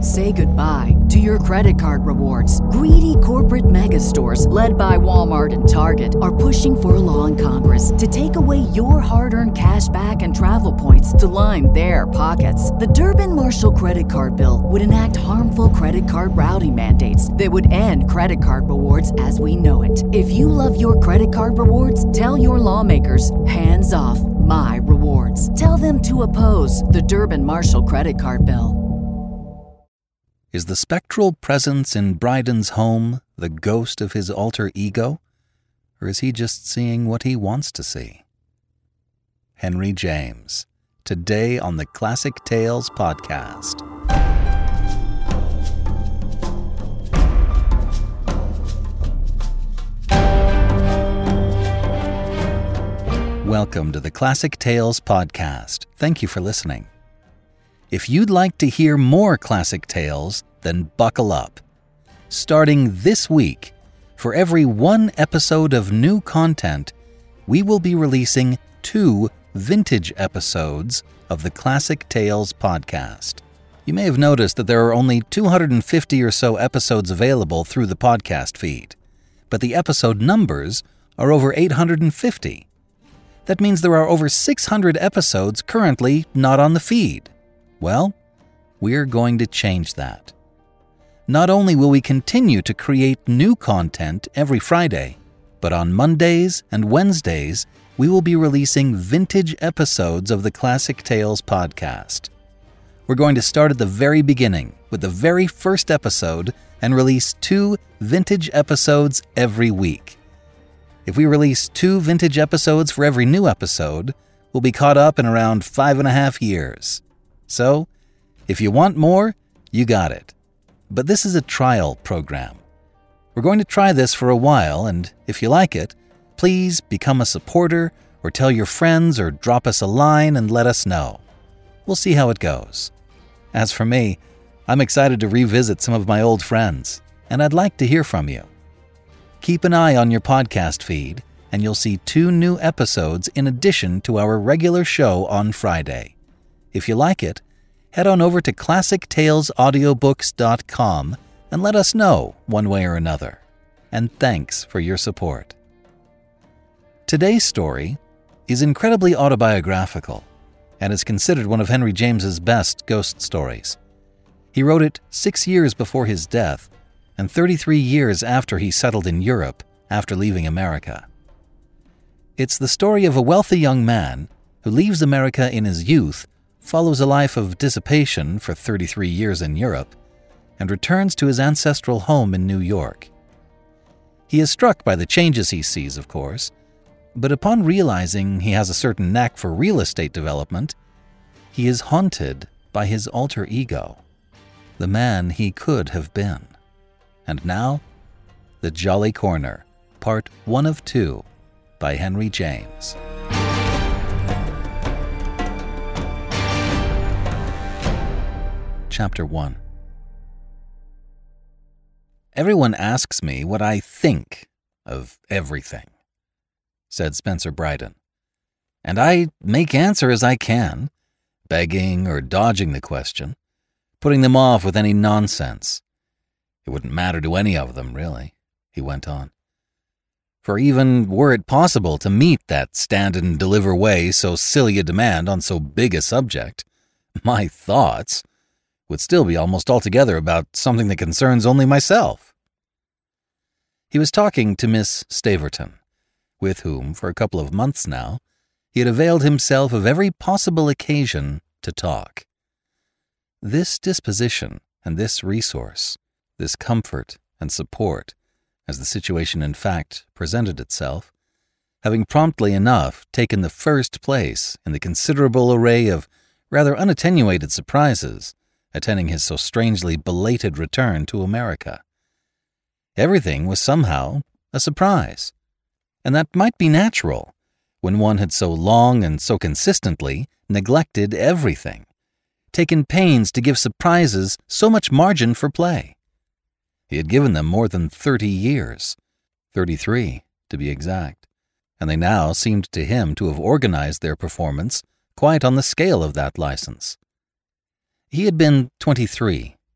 Say goodbye to your credit card rewards. Greedy corporate mega stores, led by Walmart and Target, are pushing for a law in Congress to take away your hard-earned cash back and travel points to line their pockets. The Durbin-Marshall credit card bill would enact harmful credit card routing mandates that would end credit card rewards as we know it. If you love your credit card rewards, tell your lawmakers, hands off my rewards. Tell them to oppose the Durbin-Marshall credit card bill. Is the spectral presence in Bryden's home the ghost of his alter ego? Or is he just seeing what he wants to see? Henry James, today on the Classic Tales podcast. Welcome to the Classic Tales podcast. Thank you for listening. If you'd like to hear more classic tales, then buckle up. Starting this week, for every one episode of new content, we will be releasing 2 vintage episodes of the Classic Tales podcast. You may have noticed that there are only 250 or so episodes available through the podcast feed, but the episode numbers are over 850. That means there are over 600 episodes currently not on the feed. Well, we're going to change that. Not only will we continue to create new content every Friday, but on Mondays and Wednesdays, we will be releasing vintage episodes of the Classic Tales podcast. We're going to start at the very beginning with the very first episode and release 2 vintage episodes every week. If we release 2 vintage episodes for every new episode, we'll be caught up in around 5.5 years. So, if you want more, you got it. But this is a trial program. We're going to try this for a while, and if you like it, please become a supporter or tell your friends or drop us a line and let us know. We'll see how it goes. As for me, I'm excited to revisit some of my old friends, and I'd like to hear from you. Keep an eye on your podcast feed, and you'll see 2 new episodes in addition to our regular show on Friday. If you like it, head on over to ClassicTalesAudiobooks.com and let us know one way or another. And thanks for your support. Today's story is incredibly autobiographical and is considered one of Henry James's best ghost stories. He wrote it 6 years before his death and 33 years after he settled in Europe after leaving America. It's the story of a wealthy young man who leaves America in his youth, follows a life of dissipation for 33 years in Europe, and returns to his ancestral home in New York. He is struck by the changes he sees, of course, but upon realizing he has a certain knack for real estate development, he is haunted by his alter ego, the man he could have been. And now, The Jolly Corner, Part 1 of 2, by Henry James. Chapter 1. Everyone asks me what I think of everything, said Spencer Bryden, and I make answer as I can, begging or dodging the question, putting them off with any nonsense. It wouldn't matter to any of them, really, he went on. For even were it possible to meet that stand-and-deliver way so silly a demand on so big a subject, my thoughts would still be almost altogether about something that concerns only myself. He was talking to Miss Staverton, with whom, for a couple of months now, he had availed himself of every possible occasion to talk. This disposition and this resource, this comfort and support, as the situation in fact presented itself, having promptly enough taken the first place in the considerable array of rather unattenuated surprises attending his so strangely belated return to America. Everything was somehow a surprise, and that might be natural when one had so long and so consistently neglected everything, taken pains to give surprises so much margin for play. He had given them more than 30 years, 33 to be exact, and they now seemed to him to have organized their performance quite on the scale of that license. He had been 23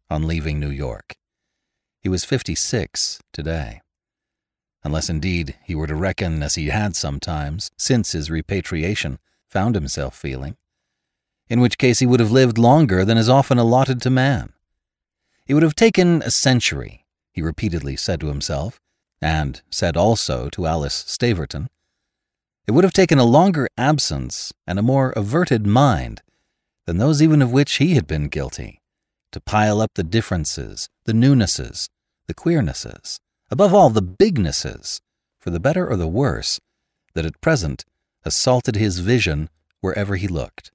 on leaving New York. He was 56 today. Unless indeed he were to reckon, as he had sometimes, since his repatriation, found himself feeling, in which case he would have lived longer than is often allotted to man. It would have taken a century, he repeatedly said to himself, and said also to Alice Staverton. It would have taken a longer absence and a more averted mind than those even of which he had been guilty, to pile up the differences, the newnesses, the queernesses, above all the bignesses, for the better or the worse, that at present assaulted his vision wherever he looked.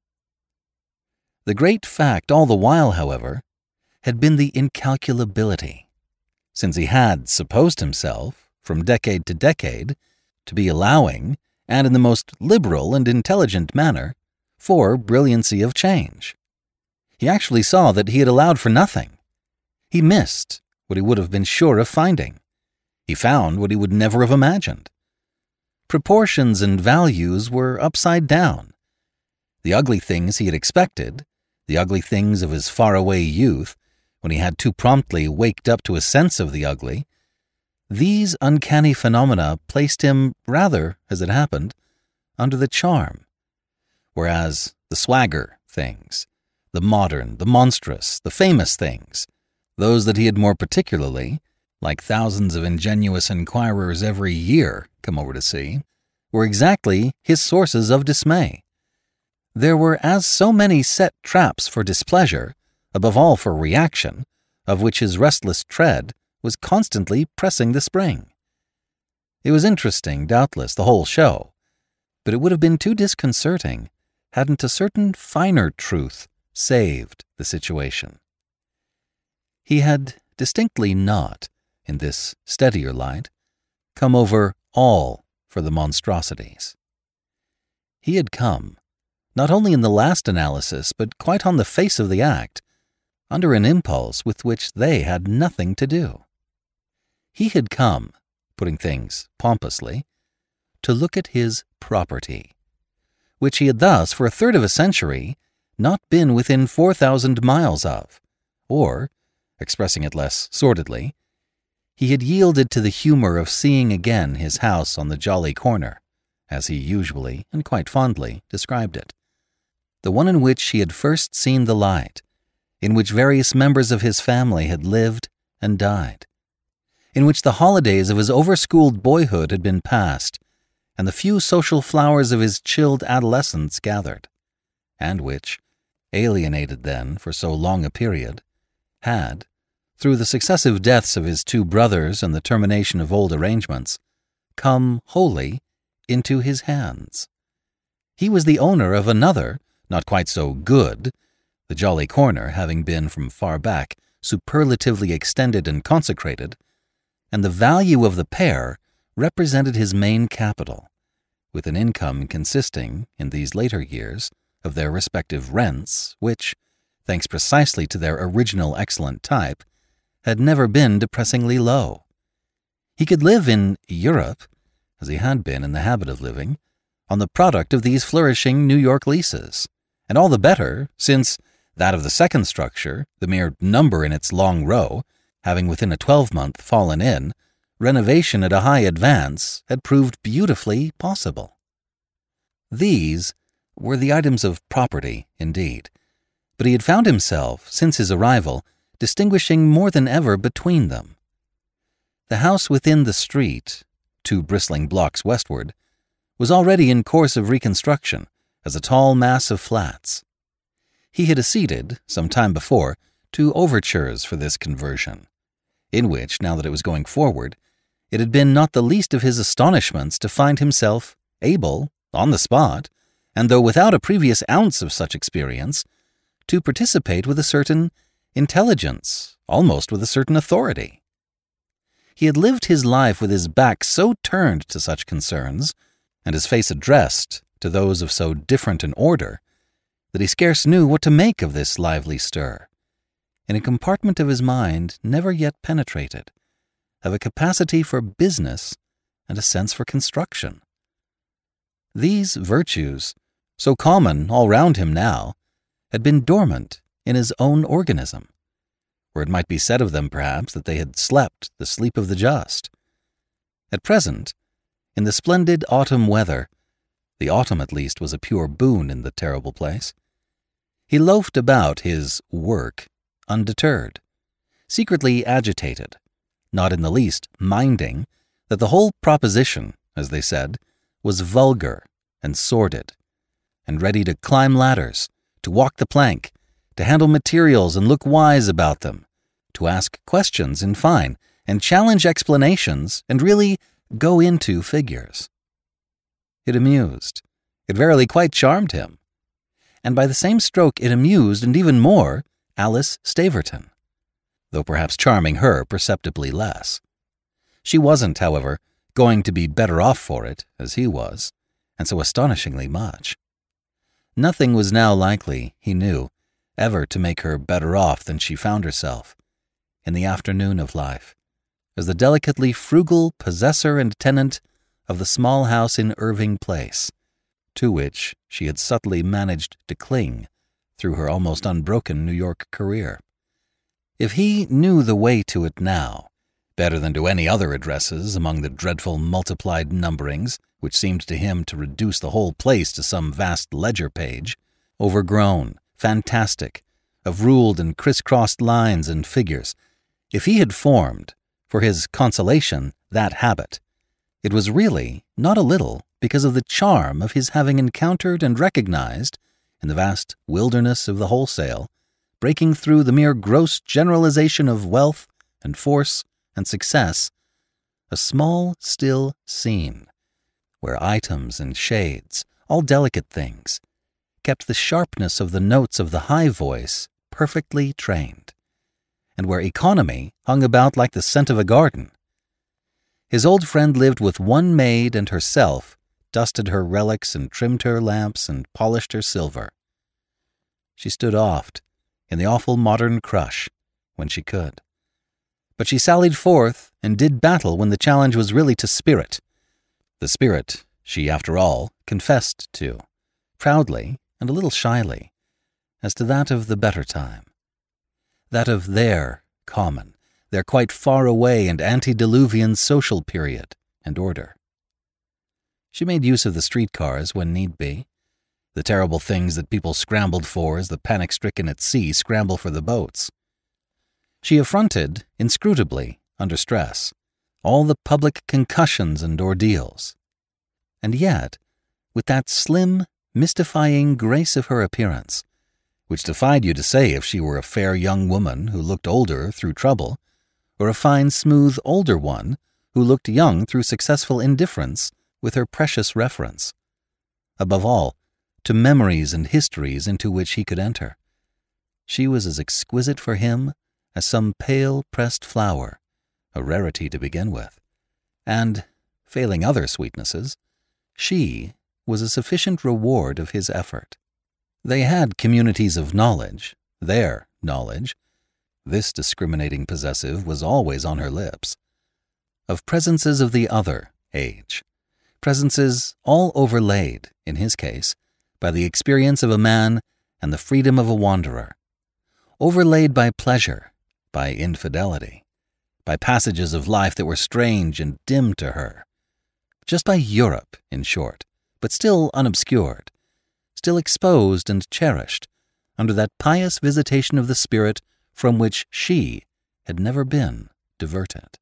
The great fact all the while, however, had been the incalculability, since he had supposed himself, from decade to decade, to be allowing, and in the most liberal and intelligent manner, for brilliancy of change. He actually saw that he had allowed for nothing. He missed what he would have been sure of finding. He found what he would never have imagined. Proportions and values were upside down. The ugly things he had expected, the ugly things of his faraway youth, when he had too promptly waked up to a sense of the ugly, these uncanny phenomena placed him rather, as it happened, under the charm, whereas the swagger things, the modern, the monstrous, the famous things, those that he had more particularly, like thousands of ingenuous inquirers every year come over to see, were exactly his sources of dismay. There were as so many set traps for displeasure, above all for reaction, of which his restless tread was constantly pressing the spring. It was interesting, doubtless, the whole show, but it would have been too disconcerting hadn't a certain finer truth saved the situation. He had distinctly not, in this steadier light, come over all for the monstrosities. He had come, not only in the last analysis, but quite on the face of the act, under an impulse with which they had nothing to do. He had come, putting things pompously, to look at his property, which he had thus, for a third of a century, not been within 4,000 miles of, or, expressing it less sordidly, he had yielded to the humor of seeing again his house on the Jolly Corner, as he usually and quite fondly described it, the one in which he had first seen the light, in which various members of his family had lived and died, in which the holidays of his overschooled boyhood had been passed, and the few social flowers of his chilled adolescence gathered, and which, alienated then for so long a period, had, through the successive deaths of his two brothers and the termination of old arrangements, come wholly into his hands. He was the owner of another, not quite so good, the Jolly Corner having been from far back superlatively extended and consecrated, and the value of the pair represented his main capital, with an income consisting, in these later years, of their respective rents, which, thanks precisely to their original excellent type, had never been depressingly low. He could live in Europe, as he had been in the habit of living, on the product of these flourishing New York leases, and all the better, since that of the second structure, the mere number in its long row, having within a 12-month fallen in, renovation at a high advance had proved beautifully possible. These were the items of property, indeed, but he had found himself, since his arrival, distinguishing more than ever between them. The house within the street, 2 bristling blocks westward, was already in course of reconstruction as a tall mass of flats. He had acceded, some time before, to overtures for this conversion, in which, now that it was going forward, it had been not the least of his astonishments to find himself able, on the spot, and though without a previous ounce of such experience, to participate with a certain intelligence, almost with a certain authority. He had lived his life with his back so turned to such concerns, and his face addressed to those of so different an order, that he scarce knew what to make of this lively stir, in a compartment of his mind never yet penetrated, of a capacity for business and a sense for construction. These virtues, so common all round him now, had been dormant in his own organism, or it might be said of them, perhaps, that they had slept the sleep of the just. At present, in the splendid autumn weather, the autumn at least was a pure boon in the terrible place, he loafed about his work undeterred, secretly agitated, not in the least minding that the whole proposition, as they said, was vulgar and sordid, and ready to climb ladders, to walk the plank, to handle materials and look wise about them, to ask questions, in fine, and challenge explanations, and really go into figures. It amused. It verily quite charmed him. And by the same stroke it amused, and even more, Alice Staverton, though perhaps charming her perceptibly less. She wasn't, however, going to be better off for it, as he was, and so astonishingly much. Nothing was now likely, he knew, ever to make her better off than she found herself, in the afternoon of life, as the delicately frugal possessor and tenant of the small house in Irving Place, to which she had subtly managed to cling through her almost unbroken New York career. If he knew the way to it now, better than to any other addresses among the dreadful multiplied numberings which seemed to him to reduce the whole place to some vast ledger page, overgrown, fantastic, of ruled and criss-crossed lines and figures, if he had formed, for his consolation, that habit, it was really, not a little, because of the charm of his having encountered and recognized, in the vast wilderness of the wholesale, breaking through the mere gross generalization of wealth and force and success, a small, still scene, where items and shades, all delicate things, kept the sharpness of the notes of the high voice perfectly trained, and where economy hung about like the scent of a garden. His old friend lived with one maid and herself, dusted her relics and trimmed her lamps and polished her silver. She stood oft, in the awful modern crush, when she could. But she sallied forth and did battle when the challenge was really to spirit. The spirit she, after all, confessed to, proudly and a little shyly, as to that of the better time. That of their common, their quite far away and antediluvian social period and order. She made use of the streetcars when need be, the terrible things that people scrambled for as the panic-stricken at sea scramble for the boats. She affronted, inscrutably, under stress, all the public concussions and ordeals. And yet, with that slim, mystifying grace of her appearance, which defied you to say if she were a fair young woman who looked older through trouble, or a fine, smooth, older one who looked young through successful indifference with her precious reference. Above all, to memories and histories into which he could enter. She was as exquisite for him as some pale pressed flower, a rarity to begin with, and, failing other sweetnesses, she was a sufficient reward of his effort. They had communities of knowledge, their knowledge, this discriminating possessive was always on her lips, of presences of the other age, presences all overlaid, in his case, by the experience of a man and the freedom of a wanderer, overlaid by pleasure, by infidelity, by passages of life that were strange and dim to her, just by Europe, in short, but still unobscured, still exposed and cherished under that pious visitation of the spirit from which she had never been diverted.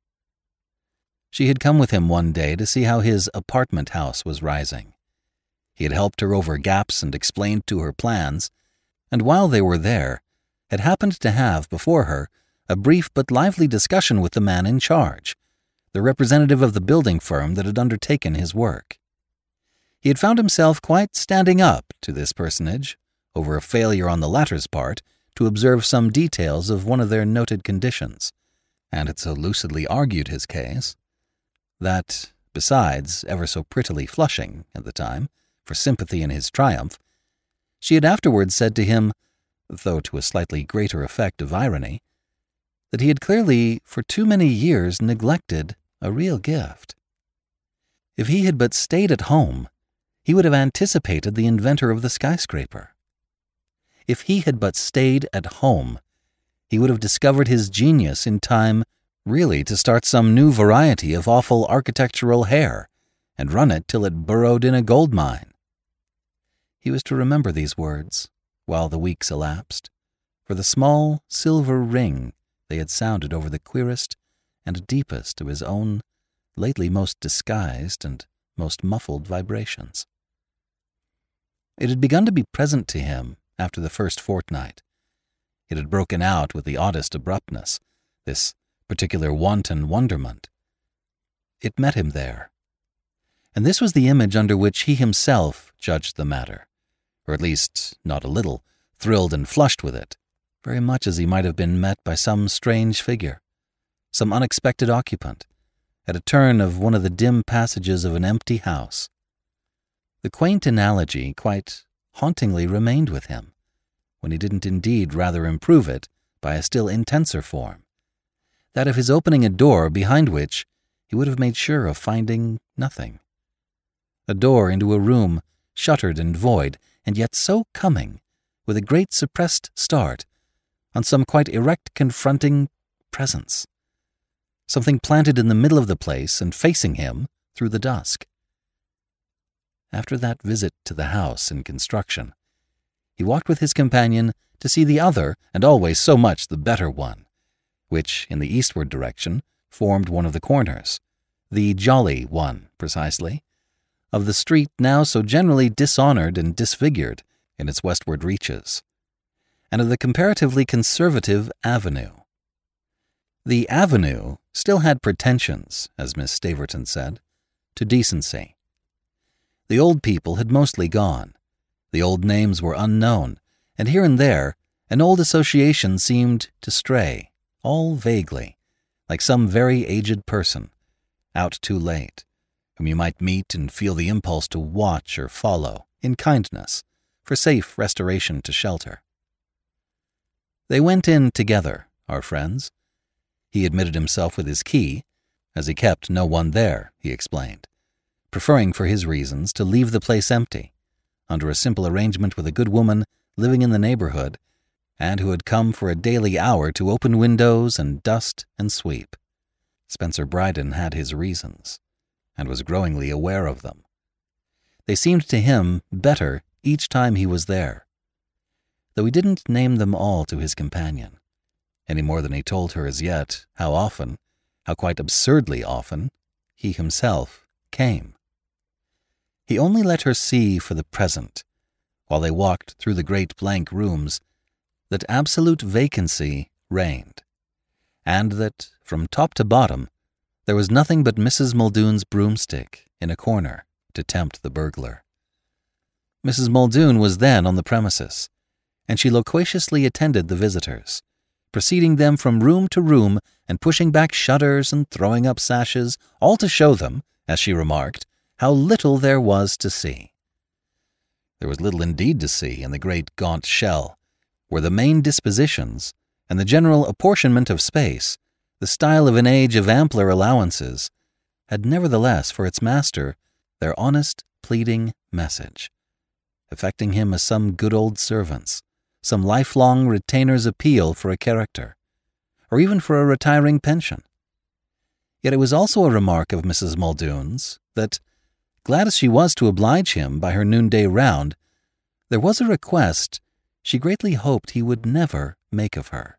She had come with him one day to see how his apartment house was rising. He had helped her over gaps and explained to her plans, and while they were there, had happened to have before her a brief but lively discussion with the man in charge, the representative of the building firm that had undertaken his work. He had found himself quite standing up to this personage over a failure on the latter's part to observe some details of one of their noted conditions, and had so lucidly argued his case that, besides ever so prettily flushing at the time for sympathy in his triumph, she had afterwards said to him, though to a slightly greater effect of irony, that he had clearly for too many years neglected a real gift. If he had but stayed at home, he would have anticipated the inventor of the skyscraper. If he had but stayed at home, he would have discovered his genius in time really to start some new variety of awful architectural hair and run it till it burrowed in a gold mine. He was to remember these words while the weeks elapsed, for the small silver ring they had sounded over the queerest and deepest of his own lately most disguised and most muffled vibrations. It had begun to be present to him after the first fortnight. It had broken out with the oddest abruptness, this particular wanton wonderment. It met him there. And this was the image under which he himself judged the matter, or at least not a little, thrilled and flushed with it, very much as he might have been met by some strange figure, some unexpected occupant, at a turn of one of the dim passages of an empty house. The quaint analogy quite hauntingly remained with him, when he didn't indeed rather improve it by a still intenser form, that of his opening a door behind which he would have made sure of finding nothing. A door into a room shuttered and void, and yet so coming, with a great suppressed start, on some quite erect confronting presence, something planted in the middle of the place and facing him through the dusk. After that visit to the house in construction, he walked with his companion to see the other, and always so much the better one, which, in the eastward direction, formed one of the corners, the jolly one, precisely, of the street now so generally dishonored and disfigured in its westward reaches, and of the comparatively conservative avenue. The avenue still had pretensions, as Miss Staverton said, to decency. The old people had mostly gone. The old names were unknown, and here and there an old association seemed to stray, all vaguely, like some very aged person, out too late, whom you might meet and feel the impulse to watch or follow, in kindness, for safe restoration to shelter. They went in together, our friends. He admitted himself with his key, as he kept no one there, he explained, preferring for his reasons to leave the place empty, under a simple arrangement with a good woman living in the neighborhood, and who had come for a daily hour to open windows and dust and sweep. Spencer Bryden had his reasons, and was growingly aware of them. They seemed to him better each time he was there, though he didn't name them all to his companion, any more than he told her as yet how often, how quite absurdly often, he himself came. He only let her see for the present, while they walked through the great blank rooms, that absolute vacancy reigned, and that, from top to bottom, there was nothing but Mrs. Muldoon's broomstick in a corner to tempt the burglar. Mrs. Muldoon was then on the premises, and she loquaciously attended the visitors, preceding them from room to room and pushing back shutters and throwing up sashes, all to show them, as she remarked, how little there was to see. There was little indeed to see in the great gaunt shell, where the main dispositions and the general apportionment of space, the style of an age of ampler allowances, had nevertheless for its master their honest, pleading message, affecting him as some good old servants, some lifelong retainer's appeal for a character, or even for a retiring pension. Yet it was also a remark of Mrs. Muldoon's that, glad as she was to oblige him by her noonday round, there was a request she greatly hoped he would never make of her.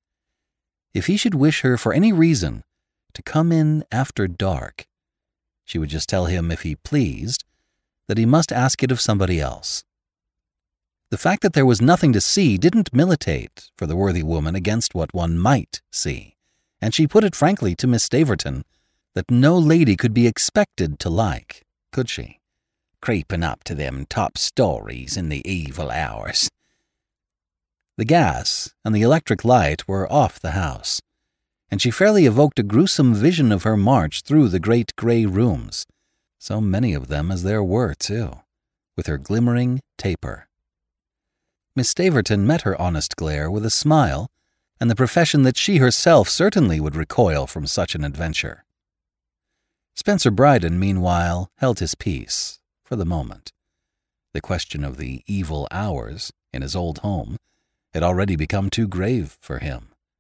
If he should wish her for any reason to come in after dark, she would just tell him, if he pleased, that he must ask it of somebody else. The fact that there was nothing to see didn't militate for the worthy woman against what one might see, and she put it frankly to Miss Staverton that no lady could be expected to like, could she? Creeping up to them top stories in the evil hours. The gas and the electric light were off the house, and she fairly evoked a gruesome vision of her march through the great grey rooms, so many of them as there were, too, with her glimmering taper. Miss Staverton met her honest glare with a smile, and the profession that she herself certainly would recoil from such an adventure. Spencer Bryden, meanwhile, held his peace, for the moment. The question of the evil hours in his old home had already become too grave for him,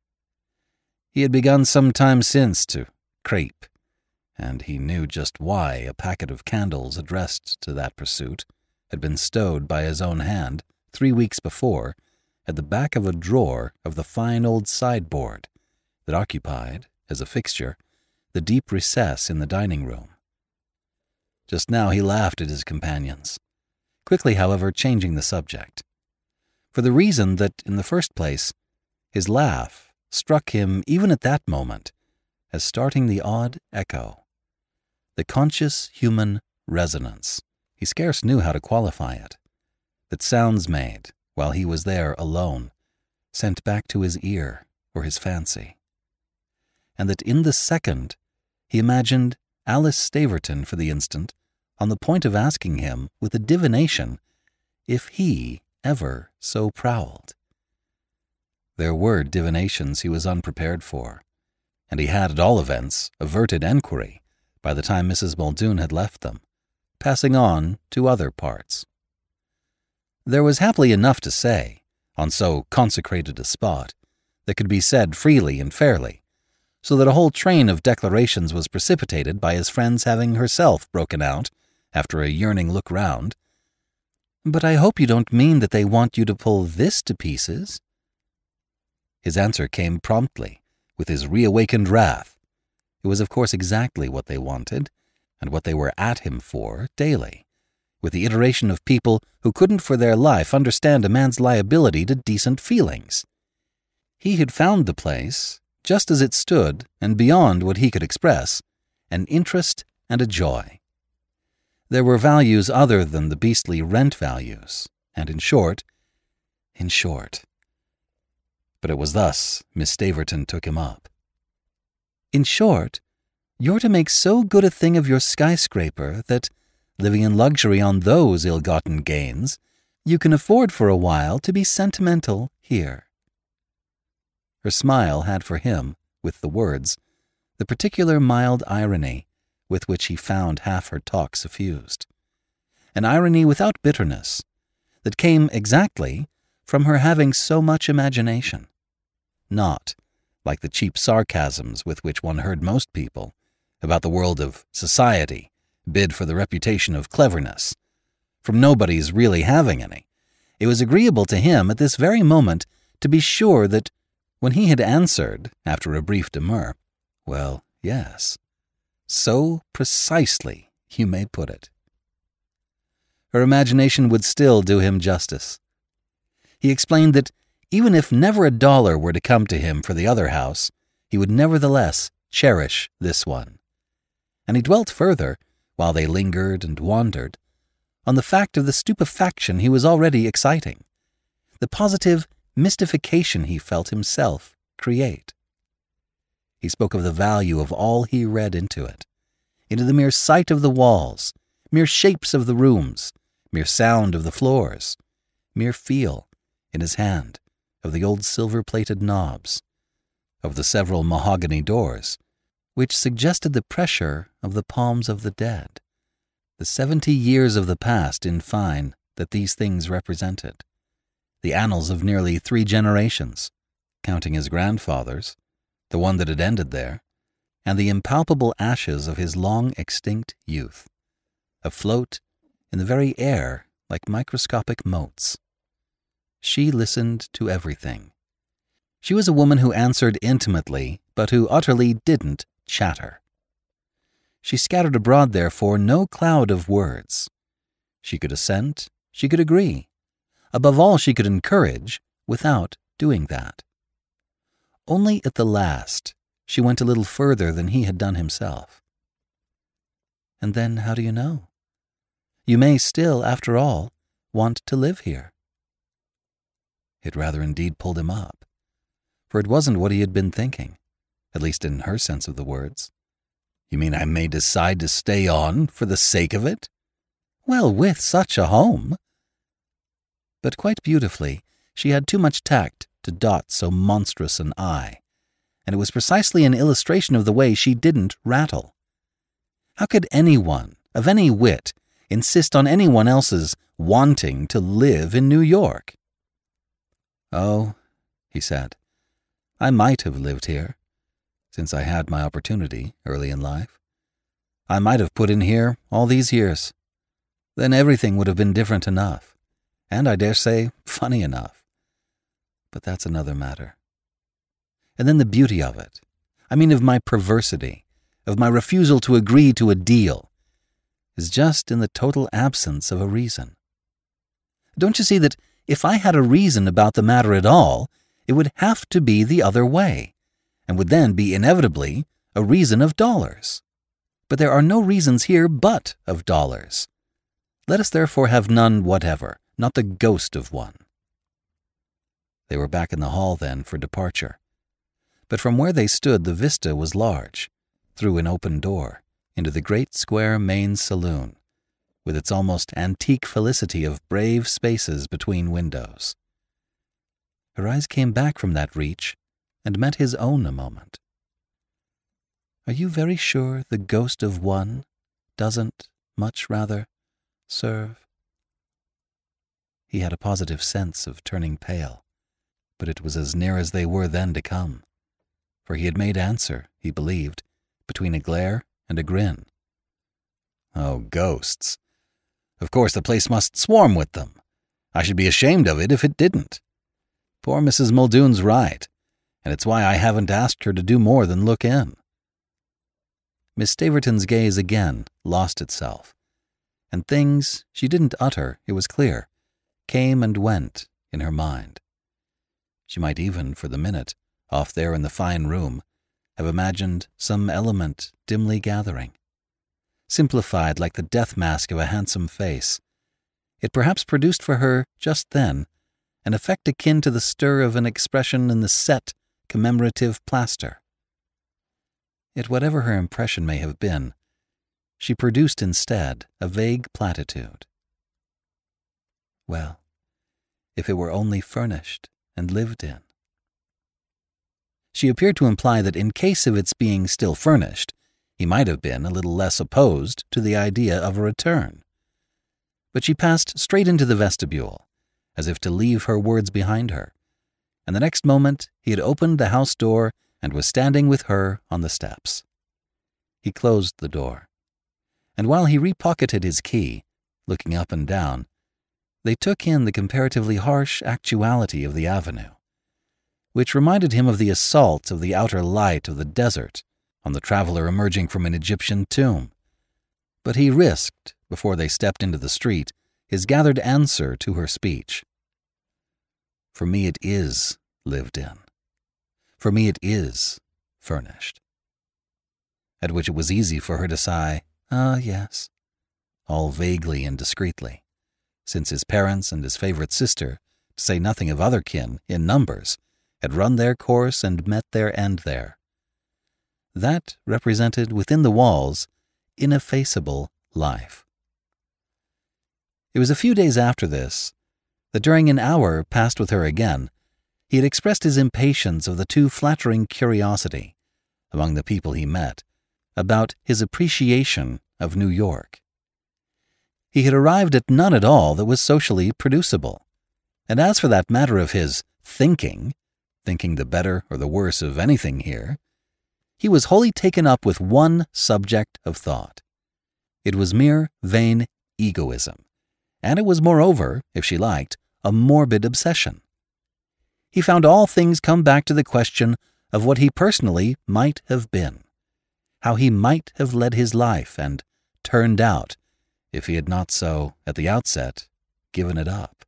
He had begun some time since to creep, and he knew just why a packet of candles addressed to that pursuit had been stowed by his own hand 3 weeks before at the back of a drawer of the fine old sideboard that occupied, as a fixture, the deep recess in the dining room. Just now he laughed at his companions, quickly, however, changing the subject, for the reason that, in the first place, his laugh struck him even at that moment as starting the odd echo, the conscious human resonance, he scarce knew how to qualify it, that sounds made while he was there alone, sent back to his ear or his fancy, and that in the second he imagined Alice Staverton for the instant on the point of asking him with a divination if he ever so prowled. There were divinations he was unprepared for, and he had at all events averted enquiry by the time Mrs. Muldoon had left them, passing on to other parts. There was happily enough to say, on so consecrated a spot, that could be said freely and fairly, so that a whole train of declarations was precipitated by his friend's having herself broken out, after a yearning look round, "But I hope you don't mean that they want you to pull this to pieces?" His answer came promptly, with his reawakened wrath. It was of course exactly what they wanted, and what they were at him for daily, with the iteration of people who couldn't for their life understand a man's liability to decent feelings. He had found the place, just as it stood, and beyond what he could express, an interest and a joy. There were values other than the beastly rent values, and in short. But it was thus Miss Staverton took him up. "In short, you're to make so good a thing of your skyscraper that, living in luxury on those ill-gotten gains, you can afford for a while to be sentimental here." Her smile had for him, with the words, the particular mild irony with which he found half her talk suffused, an irony without bitterness, that came exactly from her having so much imagination, not like the cheap sarcasms with which one heard most people about the world of society bid for the reputation of cleverness, from nobody's really having any. It was agreeable to him at this very moment to be sure that when he had answered, after a brief demur, "Well, yes, so precisely you may put it," her imagination would still do him justice. He explained that even if never a dollar were to come to him for the other house, he would nevertheless cherish this one. And he dwelt further, while they lingered and wandered, on the fact of the stupefaction he was already exciting, the positive mystification he felt himself create. He spoke of the value of all he read into it, into the mere sight of the walls, mere shapes of the rooms, mere sound of the floors, mere feel, in his hand, of the old silver-plated knobs, of the several mahogany doors, which suggested the pressure of the palms of the dead, the 70 years of the past, in fine, that these things represented, the annals of nearly 3 generations, counting his grandfather's, the one that had ended there, and the impalpable ashes of his long-extinct youth, afloat in the very air like microscopic motes. She listened to everything. She was a woman who answered intimately, but who utterly didn't chatter. She scattered abroad, therefore, no cloud of words. She could assent, she could agree. Above all, she could encourage without doing that. Only at the last, she went a little further than he had done himself. "And then how do you know? You may still, after all, want to live here." It rather indeed pulled him up, for it wasn't what he had been thinking, at least in her sense of the words. "You mean I may decide to stay on for the sake of it?" "Well, with such a home." But quite beautifully, she had too much tact to dot so monstrous an I, and it was precisely an illustration of the way she didn't rattle. How could anyone, of any wit, insist on anyone else's wanting to live in New York? "Oh," he said, "I might have lived here, since I had my opportunity early in life. I might have put in here all these years. Then everything would have been different enough, and I dare say funny enough. But that's another matter. And then the beauty of it, I mean of my perversity, of my refusal to agree to a deal, is just in the total absence of a reason. Don't you see that if I had a reason about the matter at all, it would have to be the other way, and would then be inevitably a reason of dollars. But there are no reasons here but of dollars. Let us therefore have none whatever, not the ghost of one. They were back in the hall then for departure. But from where they stood the vista was large, through an open door, into the great square main saloon, with its almost antique felicity of brave spaces between windows. Her eyes came back from that reach and met his own a moment. Are you very sure the ghost of one doesn't, much rather, serve? He had a positive sense of turning pale, but it was as near as they were then to come, for he had made answer, he believed, between a glare and a grin. Oh, ghosts. Of course the place must swarm with them. I should be ashamed of it if it didn't. Poor Mrs. Muldoon's right, and it's why I haven't asked her to do more than look in. Miss Staverton's gaze again lost itself, and things she didn't utter, it was clear, came and went in her mind. She might even, for the minute, off there in the fine room, have imagined some element dimly gathering. Simplified like the death mask of a handsome face, it perhaps produced for her, just then, an effect akin to the stir of an expression in the set, commemorative plaster. Yet whatever her impression may have been, she produced instead a vague platitude. Well, if it were only furnished and lived in. She appeared to imply that in case of its being still furnished, he might have been a little less opposed to the idea of a return. But she passed straight into the vestibule, as if to leave her words behind her, and the next moment he had opened the house door and was standing with her on the steps. He closed the door, and while he repocketed his key, looking up and down, they took in the comparatively harsh actuality of the avenue, which reminded him of the assault of the outer light of the desert on the traveler emerging from an Egyptian tomb. But he risked, before they stepped into the street, his gathered answer to her speech. For me it is lived in. For me it is furnished. At which it was easy for her to sigh, "Ah, yes," all vaguely and discreetly, since his parents and his favorite sister, to say nothing of other kin, in numbers, had run their course and met their end there. That represented within the walls ineffaceable life. It was a few days after this that during an hour passed with her again, he had expressed his impatience of the too flattering curiosity, among the people he met, about his appreciation of New York. He had arrived at none at all that was socially producible, and as for that matter of his thinking the better or the worse of anything here, he was wholly taken up with one subject of thought. It was mere vain egoism, and it was moreover, if she liked, a morbid obsession. He found all things come back to the question of what he personally might have been, how he might have led his life and turned out, if he had not so, at the outset, given it up.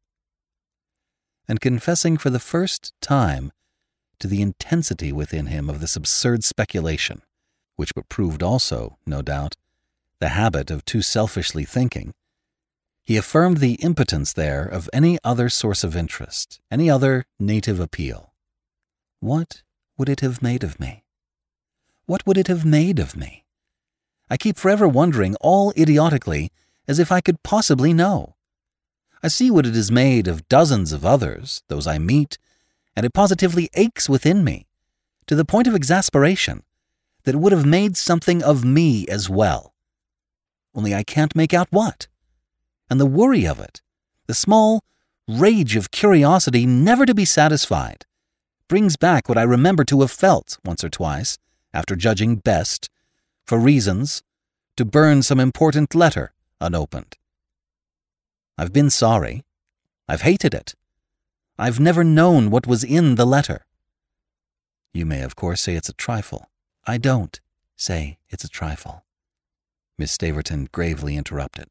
And confessing for the first time to the intensity within him of this absurd speculation, which but proved also, no doubt, the habit of too selfishly thinking, he affirmed the impotence there of any other source of interest, any other native appeal. What would it have made of me? What would it have made of me? I keep forever wondering, all idiotically, as if I could possibly know. I see what it is made of dozens of others, those I meet, and it positively aches within me, to the point of exasperation, that it would have made something of me as well. Only I can't make out what. And the worry of it, the small rage of curiosity never to be satisfied, brings back what I remember to have felt once or twice, after judging best, for reasons, to burn some important letter unopened. I've been sorry. I've hated it. I've never known what was in the letter. You may, of course, say it's a trifle. I don't say it's a trifle," Miss Staverton gravely interrupted.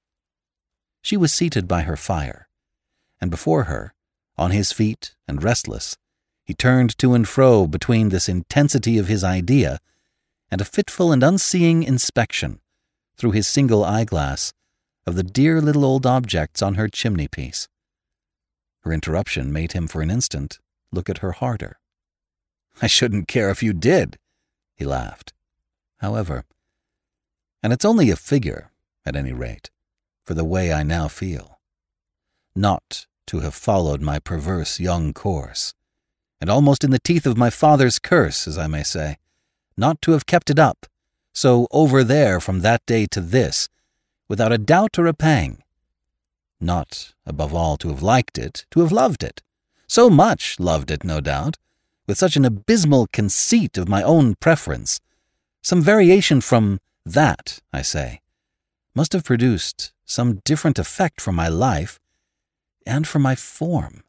She was seated by her fire, and before her, on his feet and restless, he turned to and fro between this intensity of his idea and a fitful and unseeing inspection, through his single eyeglass, of the dear little old objects on her chimney-piece. Her interruption made him for an instant look at her harder. "I shouldn't care if you did," he laughed. "However, and it's only a figure, at any rate, for the way I now feel. Not to have followed my perverse young course, and almost in the teeth of my father's curse, as I may say, not to have kept it up, so over there from that day to this, without a doubt or a pang. Not, above all, to have liked it, to have loved it. So much loved it, no doubt, with such an abysmal conceit of my own preference. Some variation from that, I say, must have produced some different effect for my life and for my form.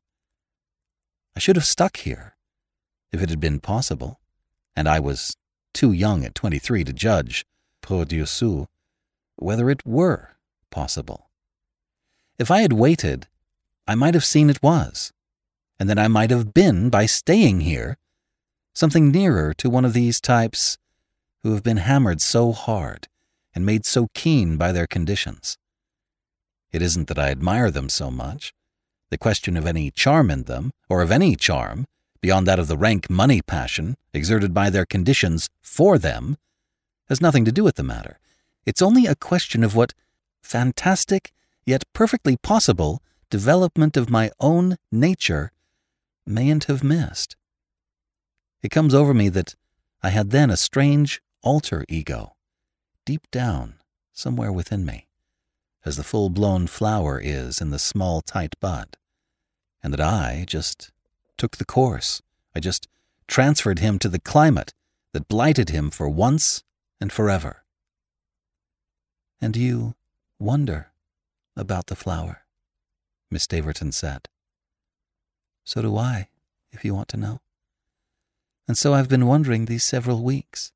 I should have stuck here, if it had been possible, and I was too young at 23 to judge, pour Dieu sous, whether it were possible. If I had waited, I might have seen it was, and then I might have been, by staying here, something nearer to one of these types who have been hammered so hard and made so keen by their conditions. It isn't that I admire them so much. The question of any charm in them, or of any charm, beyond that of the rank money passion exerted by their conditions for them, has nothing to do with the matter. It's only a question of what fantastic, yet perfectly possible, development of my own nature mayn't have missed. It comes over me that I had then a strange alter ego, deep down, somewhere within me, as the full-blown flower is in the small, tight bud, and that I just took the course. I just transferred him to the climate that blighted him for once and forever. "And you wonder about the flower," Miss Staverton said. "So do I, if you want to know. And so I've been wondering these several weeks.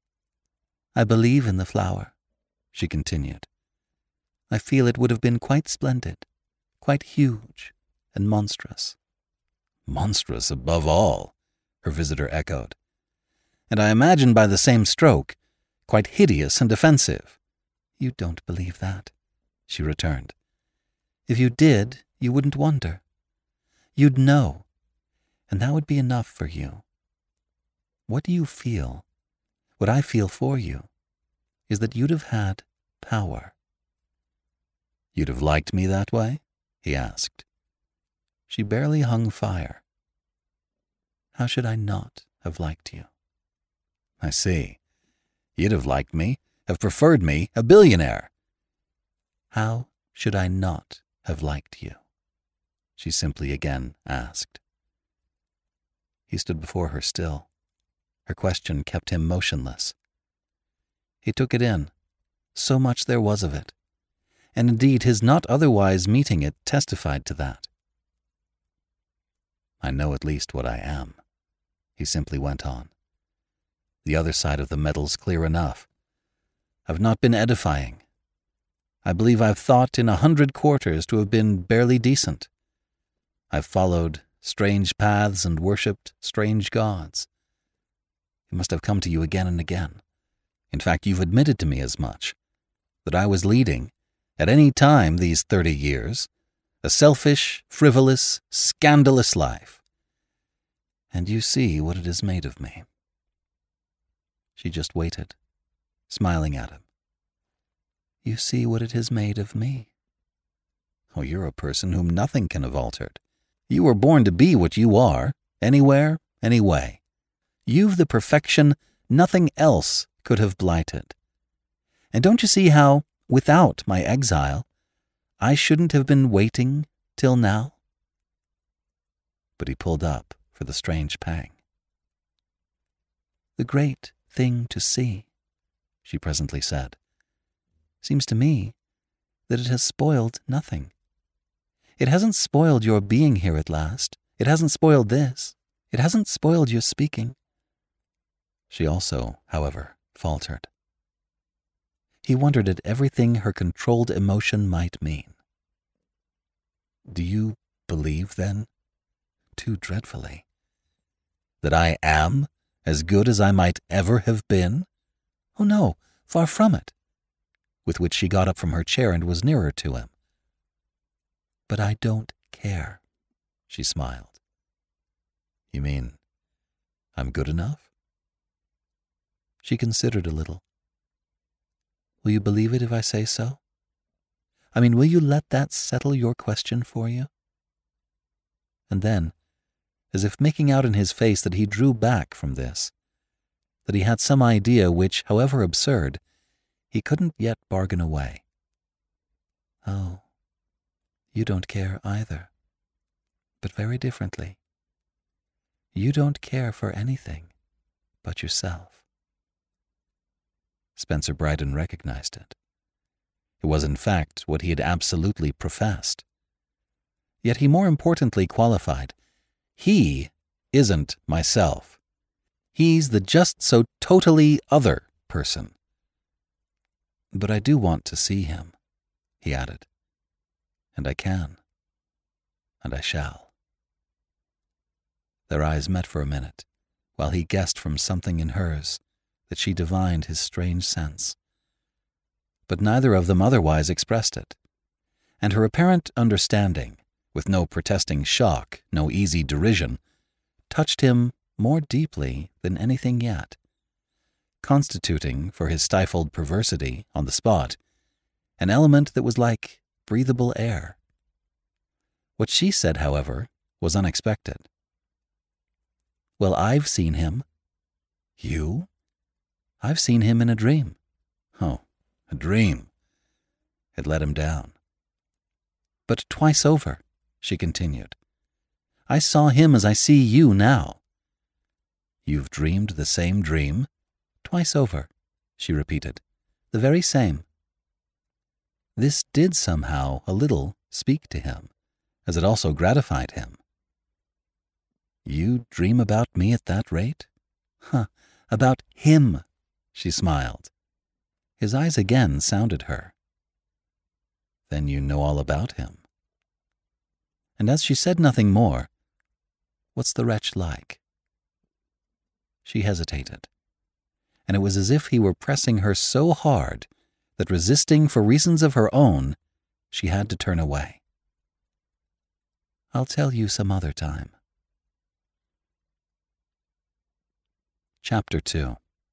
I believe in the flower," she continued. "I feel it would have been quite splendid, quite huge and monstrous." "Monstrous above all," her visitor echoed. "And I imagine by the same stroke, quite hideous and offensive." "You don't believe that," she returned. "If you did, you wouldn't wonder. You'd know, and that would be enough for you. What do you feel? What I feel for you is that you'd have had power." "You'd have liked me that way?" he asked. She barely hung fire. "How should I not have liked you?" "I see. You'd have liked me, have preferred me, a billionaire." "How should I not have liked you?" she simply again asked. He stood before her still. Her question kept him motionless. He took it in. So much there was of it. And indeed his not otherwise meeting it testified to that. "I know at least what I am," he simply went on. "The other side of the medal's clear enough. I've not been edifying. I believe I've thought in 100 quarters to have been barely decent. I've followed strange paths and worshipped strange gods. It must have come to you again and again. In fact, you've admitted to me as much, that I was leading, at any time these 30 years, a selfish, frivolous, scandalous life. And you see what it has made of me." She just waited, smiling at him. "You see what it has made of me?" "Oh, you're a person whom nothing can have altered. You were born to be what you are, anywhere, anyway. You've the perfection nothing else could have blighted. And don't you see how, without my exile, I shouldn't have been waiting till now?" But he pulled up for the strange pang. "The great thing to see," she presently said. "Seems to me that it has spoiled nothing. It hasn't spoiled your being here at last. It hasn't spoiled this. It hasn't spoiled your speaking." She also, however, faltered. He wondered at everything her controlled emotion might mean. "Do you believe, then, too dreadfully, that I am as good as I might ever have been?" "Oh, no, far from it," with which she got up from her chair and was nearer to him. "But I don't care," she smiled. "You mean I'm good enough?" She considered a little. "Will you believe it if I say so? I mean, will you let that settle your question for you?" And then, as if making out in his face that he drew back from this, that he had some idea which, however absurd, he couldn't yet bargain away. "Oh, you don't care either, but very differently. You don't care for anything but yourself." Spencer Bryden recognized it. It was, in fact, what he had absolutely professed. Yet he more importantly qualified, "He isn't myself. He's the just so totally other person." "But I do want to see him," he added. "And I can. And I shall." Their eyes met for a minute, while he guessed from something in hers that she divined his strange sense. But neither of them otherwise expressed it, and her apparent understanding, with no protesting shock, no easy derision, touched him more deeply than anything yet, constituting, for his stifled perversity on the spot, an element that was like breathable air. What she said, however, was unexpected. "Well, I've seen him." "You?" "I've seen him in a dream." "Oh, a dream." It let him down. "But twice over," she continued. "I saw him as I see you now." "You've dreamed the same dream?" "Twice over," she repeated. "The very same." This did somehow a little speak to him, as it also gratified him. "You dream about me at that rate?" "About him," she smiled. His eyes again sounded her. "Then you know all about him." And as she said nothing more, "What's the wretch like?" She hesitated, and it was as if he were pressing her so hard that, resisting for reasons of her own, she had to turn away. "I'll tell you some other time." Chapter 2.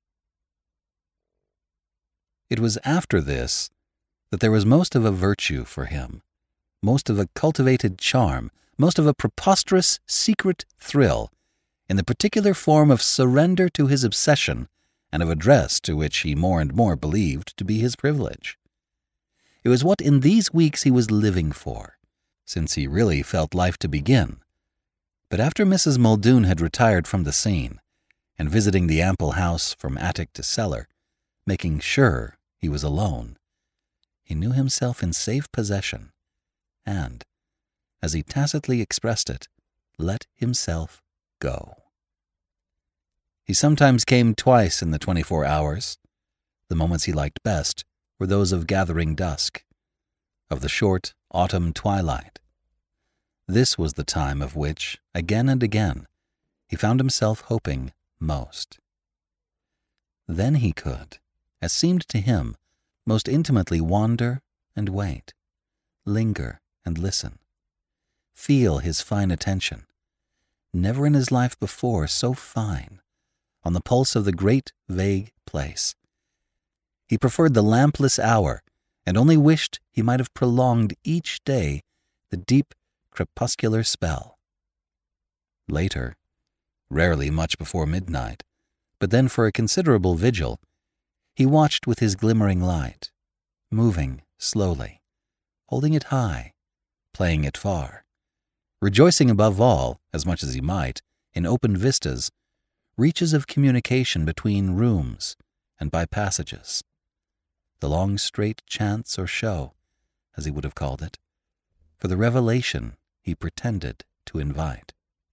It was after this that there was most of a virtue for him, most of a cultivated charm, most of a preposterous secret thrill, in the particular form of surrender to his obsession and of address to which he more and more believed to be his privilege. It was what in these weeks he was living for, since he really felt life to begin. But after Mrs. Muldoon had retired from the scene, and visiting the ample house from attic to cellar, making sure he was alone, he knew himself in safe possession, and, as he tacitly expressed it, let himself go. He sometimes came twice in the 24 hours. The moments he liked best were those of gathering dusk, of the short autumn twilight. This was the time of which, again and again, he found himself hoping most. Then he could, as seemed to him, most intimately wander and wait, linger and listen, feel his fine attention, never in his life before so fine, on the pulse of the great vague place. He preferred the lampless hour, and only wished he might have prolonged each day the deep crepuscular spell. Later, rarely much before midnight, but then for a considerable vigil, he watched with his glimmering light, moving slowly, holding it high, playing it far, rejoicing above all, as much as he might, in open vistas, reaches of communication between rooms and by passages, the long straight chance or show, as he would have called it, for the revelation he pretended to invite.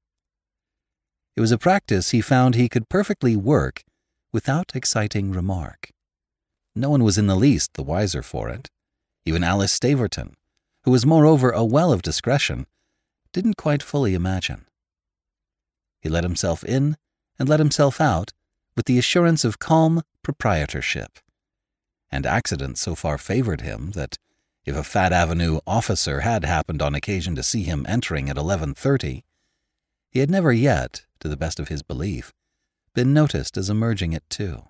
It was a practice he found he could perfectly work without exciting remark. No one was in the least the wiser for it. Even Alice Staverton, who was moreover a well of discretion, didn't quite fully imagine. He let himself in and let himself out with the assurance of calm proprietorship, and accident so far favored him that if a Fat Avenue officer had happened on occasion to see him entering at 11:30, he had never yet, to the best of his belief, been noticed as emerging at 2.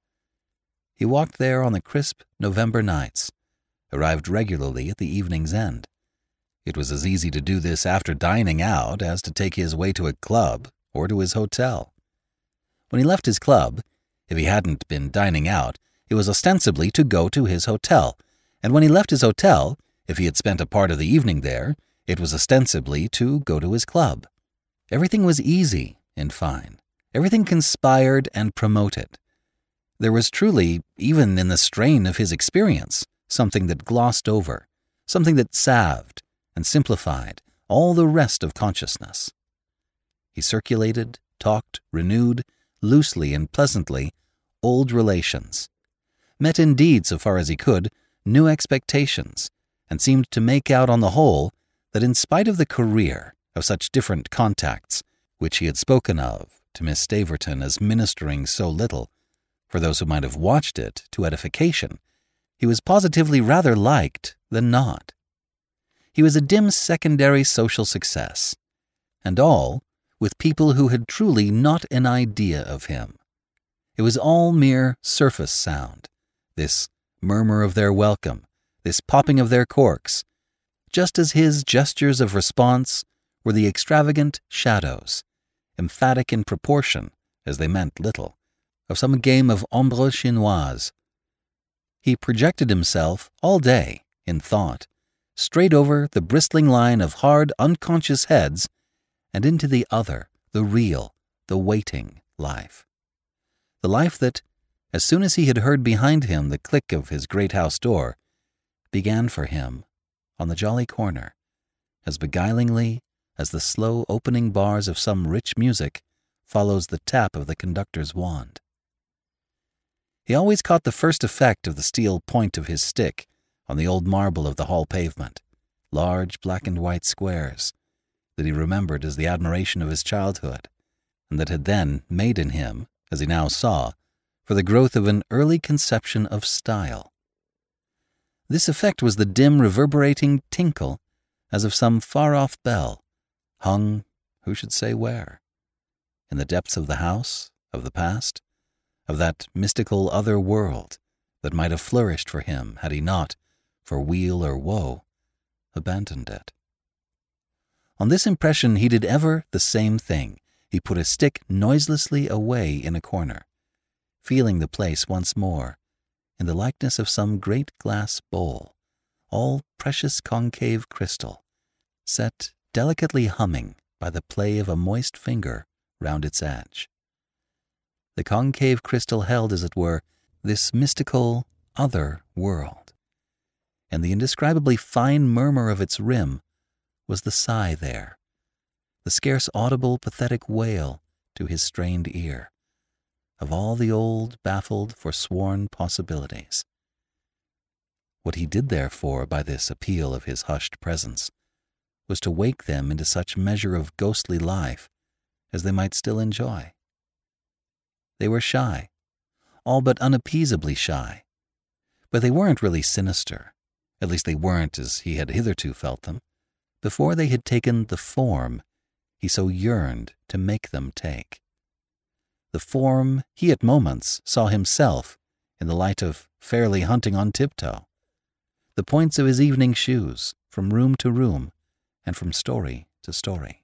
He walked there on the crisp November nights, arrived regularly at the evening's end. It was as easy to do this after dining out as to take his way to a club or to his hotel. When he left his club, if he hadn't been dining out, it was ostensibly to go to his hotel, and when he left his hotel, if he had spent a part of the evening there, it was ostensibly to go to his club. Everything was easy, in fine. Everything conspired and promoted. There was truly, even in the strain of his experience, something that glossed over, something that salved and simplified all the rest of consciousness. He circulated, talked, renewed, loosely and pleasantly, old relations, met indeed, so far as he could, new expectations, and seemed to make out on the whole that in spite of the career of such different contacts, which he had spoken of to Miss Staverton as ministering so little, for those who might have watched it, to edification, he was positively rather liked than not. He was a dim secondary social success, and all with people who had truly not an idea of him. It was all mere surface sound, this murmur of their welcome, this popping of their corks, just as his gestures of response were the extravagant shadows, emphatic in proportion, as they meant little, of some game of ombre chinoise. He projected himself all day, in thought, straight over the bristling line of hard, unconscious heads and into the other, the real, the waiting life. The life that, as soon as he had heard behind him the click of his great house door, began for him on the jolly corner, as beguilingly as the slow opening bars of some rich music follows the tap of the conductor's wand. He always caught the first effect of the steel point of his stick on the old marble of the hall pavement, large black and white squares, that he remembered as the admiration of his childhood, and that had then made in him, as he now saw, for the growth of an early conception of style. This effect was the dim reverberating tinkle as of some far-off bell, hung, who should say where? In the depths of the house, of the past, of that mystical other world that might have flourished for him had he not, for weal or woe, abandoned it. On this impression he did ever the same thing. He put his stick noiselessly away in a corner, feeling the place once more, in the likeness of some great glass bowl, all precious concave crystal, set delicately humming by the play of a moist finger round its edge. The concave crystal held, as it were, this mystical other world, and the indescribably fine murmur of its rim was the sigh there, the scarce audible pathetic wail to his strained ear, of all the old, baffled, forsworn possibilities. What he did therefore by this appeal of his hushed presence was to wake them into such measure of ghostly life as they might still enjoy. They were shy, all but unappeasably shy, but they weren't really sinister, at least they weren't as he had hitherto felt them, before they had taken the form he so yearned to make them take. The form he at moments saw himself in the light of fairly hunting on tiptoe, the points of his evening shoes from room to room and from story to story.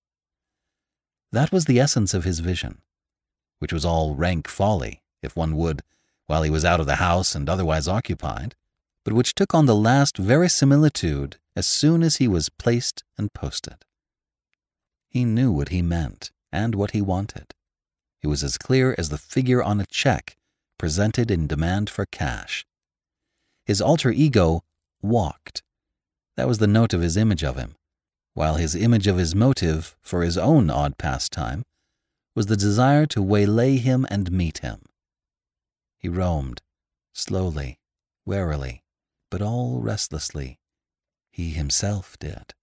That was the essence of his vision, which was all rank folly, if one would, while he was out of the house and otherwise occupied, but which took on the last verisimilitude as soon as he was placed and posted. He knew what he meant and what he wanted. It was as clear as the figure on a check presented in demand for cash. His alter ego walked. That was the note of his image of him, while his image of his motive for his own odd pastime was the desire to waylay him and meet him. He roamed, slowly, warily, but all restlessly. He himself did.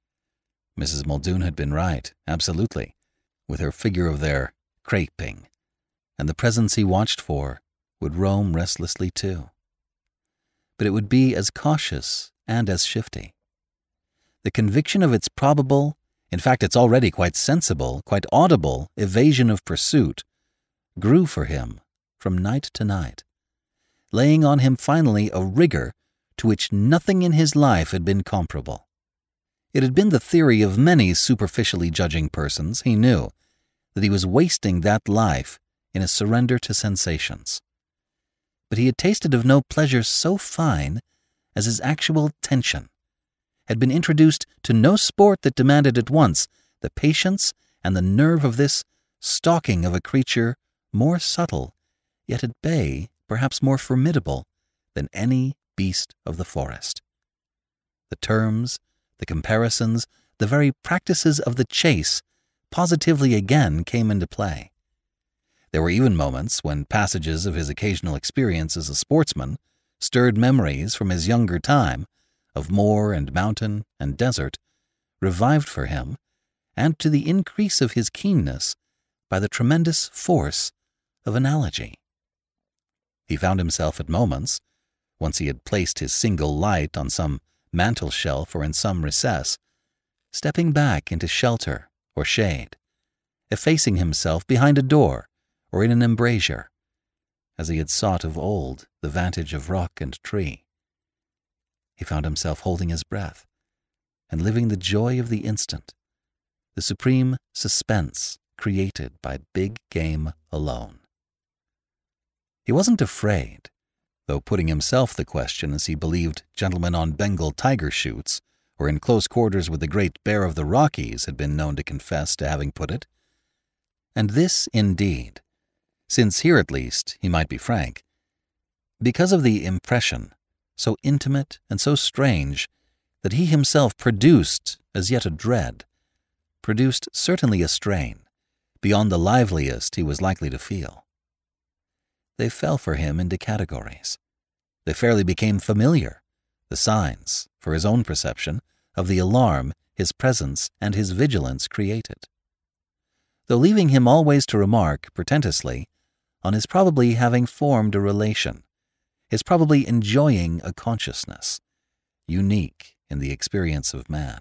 Mrs. Muldoon had been right, absolutely, with her figure of there craping, and the presence he watched for would roam restlessly too. But it would be as cautious and as shifty. The conviction of its probable, in fact its already quite sensible, quite audible evasion of pursuit grew for him from night to night, laying on him finally a rigor to which nothing in his life had been comparable. It had been the theory of many superficially judging persons, he knew, that he was wasting that life in a surrender to sensations. But he had tasted of no pleasure so fine as his actual tension, had been introduced to no sport that demanded at once the patience and the nerve of this stalking of a creature more subtle, yet at bay, perhaps more formidable, than any beast of the forest. The terms, the comparisons, the very practices of the chase positively again came into play. There were even moments when passages of his occasional experience as a sportsman stirred memories from his younger time of moor and mountain and desert, revived for him, and to the increase of his keenness by the tremendous force of analogy. He found himself at moments, once he had placed his single light on some mantel shelf or in some recess, stepping back into shelter or shade, effacing himself behind a door or in an embrasure, as he had sought of old the vantage of rock and tree. He found himself holding his breath and living the joy of the instant, the supreme suspense created by big game alone. He wasn't afraid, though putting himself the question as he believed gentlemen on Bengal tiger shoots or in close quarters with the great bear of the Rockies had been known to confess to having put it. And this indeed, since here at least he might be frank, because of the impression, so intimate and so strange, that he himself produced as yet a dread, produced certainly a strain, beyond the liveliest he was likely to feel. They fell for him into categories. They fairly became familiar, the signs, for his own perception, of the alarm his presence and his vigilance created. Though leaving him always to remark, portentously, on his probably having formed a relation, his probably enjoying a consciousness, unique in the experience of man.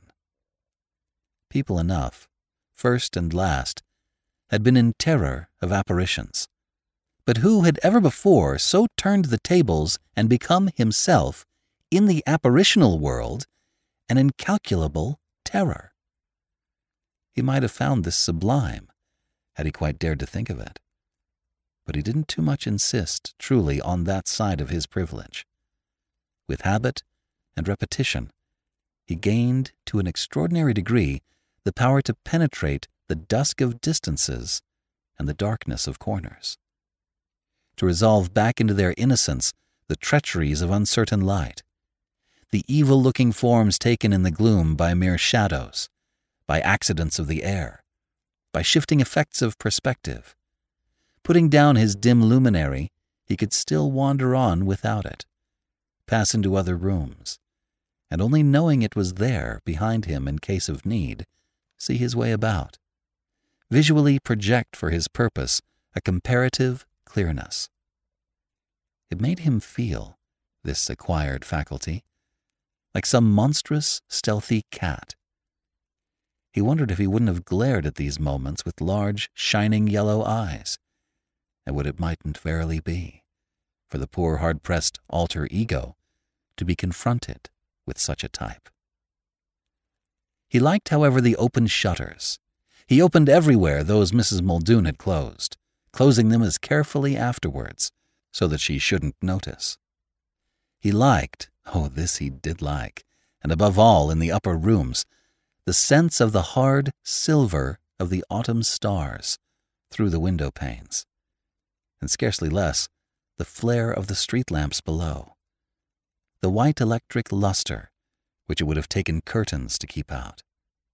People enough, first and last, had been in terror of apparitions. But who had ever before so turned the tables and become himself, in the apparitional world, an incalculable terror? He might have found this sublime, had he quite dared to think of it. But he didn't too much insist, truly, on that side of his privilege. With habit and repetition, he gained, to an extraordinary degree, the power to penetrate the dusk of distances and the darkness of corners, to resolve back into their innocence the treacheries of uncertain light, the evil-looking forms taken in the gloom by mere shadows, by accidents of the air, by shifting effects of perspective. Putting down his dim luminary, he could still wander on without it, pass into other rooms, and only knowing it was there behind him in case of need, see his way about, visually project for his purpose a comparative clearness. It made him feel, this acquired faculty, like some monstrous, stealthy cat. He wondered if he wouldn't have glared at these moments with large, shining yellow eyes, and what it mightn't verily be, for the poor hard-pressed alter ego to be confronted with such a type. He liked, however, the open shutters. He opened everywhere those Mrs. Muldoon had closed, closing them as carefully afterwards, so that she shouldn't notice. He liked, oh, this he did like, and above all in the upper rooms, the sense of the hard silver of the autumn stars through the window panes, and scarcely less the flare of the street lamps below, the white electric luster which it would have taken curtains to keep out.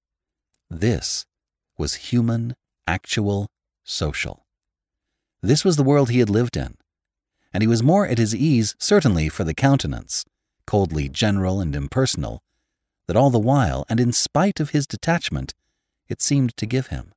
This was human, actual, social. This was the world he had lived in, and he was more at his ease certainly for the countenance, coldly general and impersonal, that all the while, and in spite of his detachment, it seemed to give him.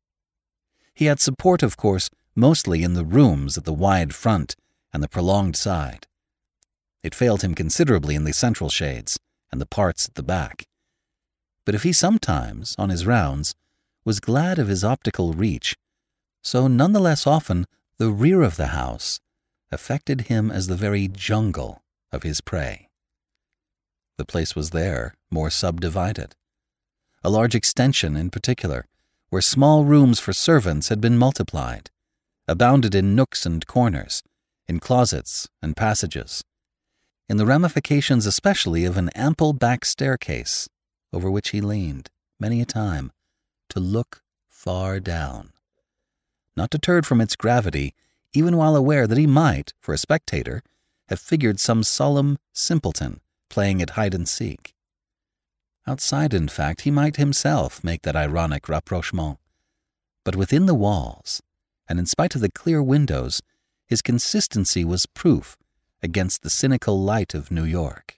He had support, of course, mostly in the rooms at the wide front and the prolonged side. It failed him considerably in the central shades and the parts at the back. But if he sometimes, on his rounds, was glad of his optical reach, so none the less often the rear of the house affected him as the very jungle of his prey. The place was there, more subdivided. A large extension, in particular, where small rooms for servants had been multiplied, abounded in nooks and corners, in closets and passages, in the ramifications especially of an ample back staircase over which he leaned, many a time, to look far down, not deterred from its gravity, even while aware that he might, for a spectator, have figured some solemn simpleton playing at hide-and-seek. Outside, in fact, he might himself make that ironic rapprochement. But within the walls, and in spite of the clear windows, his consistency was proof against the cynical light of New York.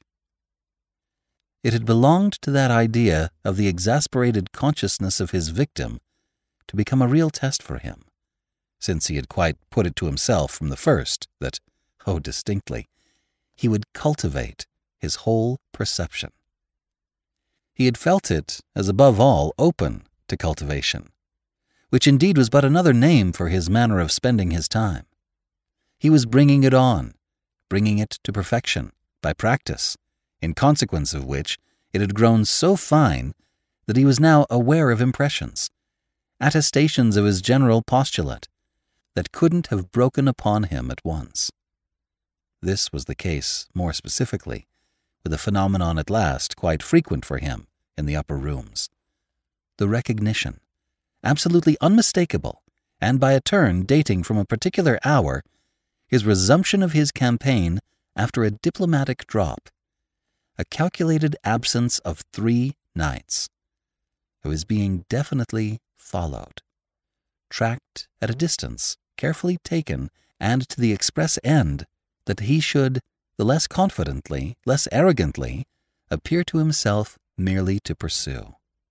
It had belonged to that idea of the exasperated consciousness of his victim to become a real test for him, since he had quite put it to himself from the first that, oh distinctly, he would cultivate his whole perception. He had felt it, as above all, open to cultivation, which indeed was but another name for his manner of spending his time. He was bringing it on, bringing it to perfection, by practice, in consequence of which it had grown so fine that he was now aware of impressions, attestations of his general postulate, that couldn't have broken upon him at once. This was the case, more specifically, with a phenomenon at last quite frequent for him in the upper rooms. The recognition, absolutely unmistakable, and by a turn dating from a particular hour, his resumption of his campaign after a diplomatic drop, a calculated absence of 3 nights, of his being definitely followed, tracked at a distance, carefully taken, and to the express end that he should, the less confidently, less arrogantly, appear to himself merely to pursue.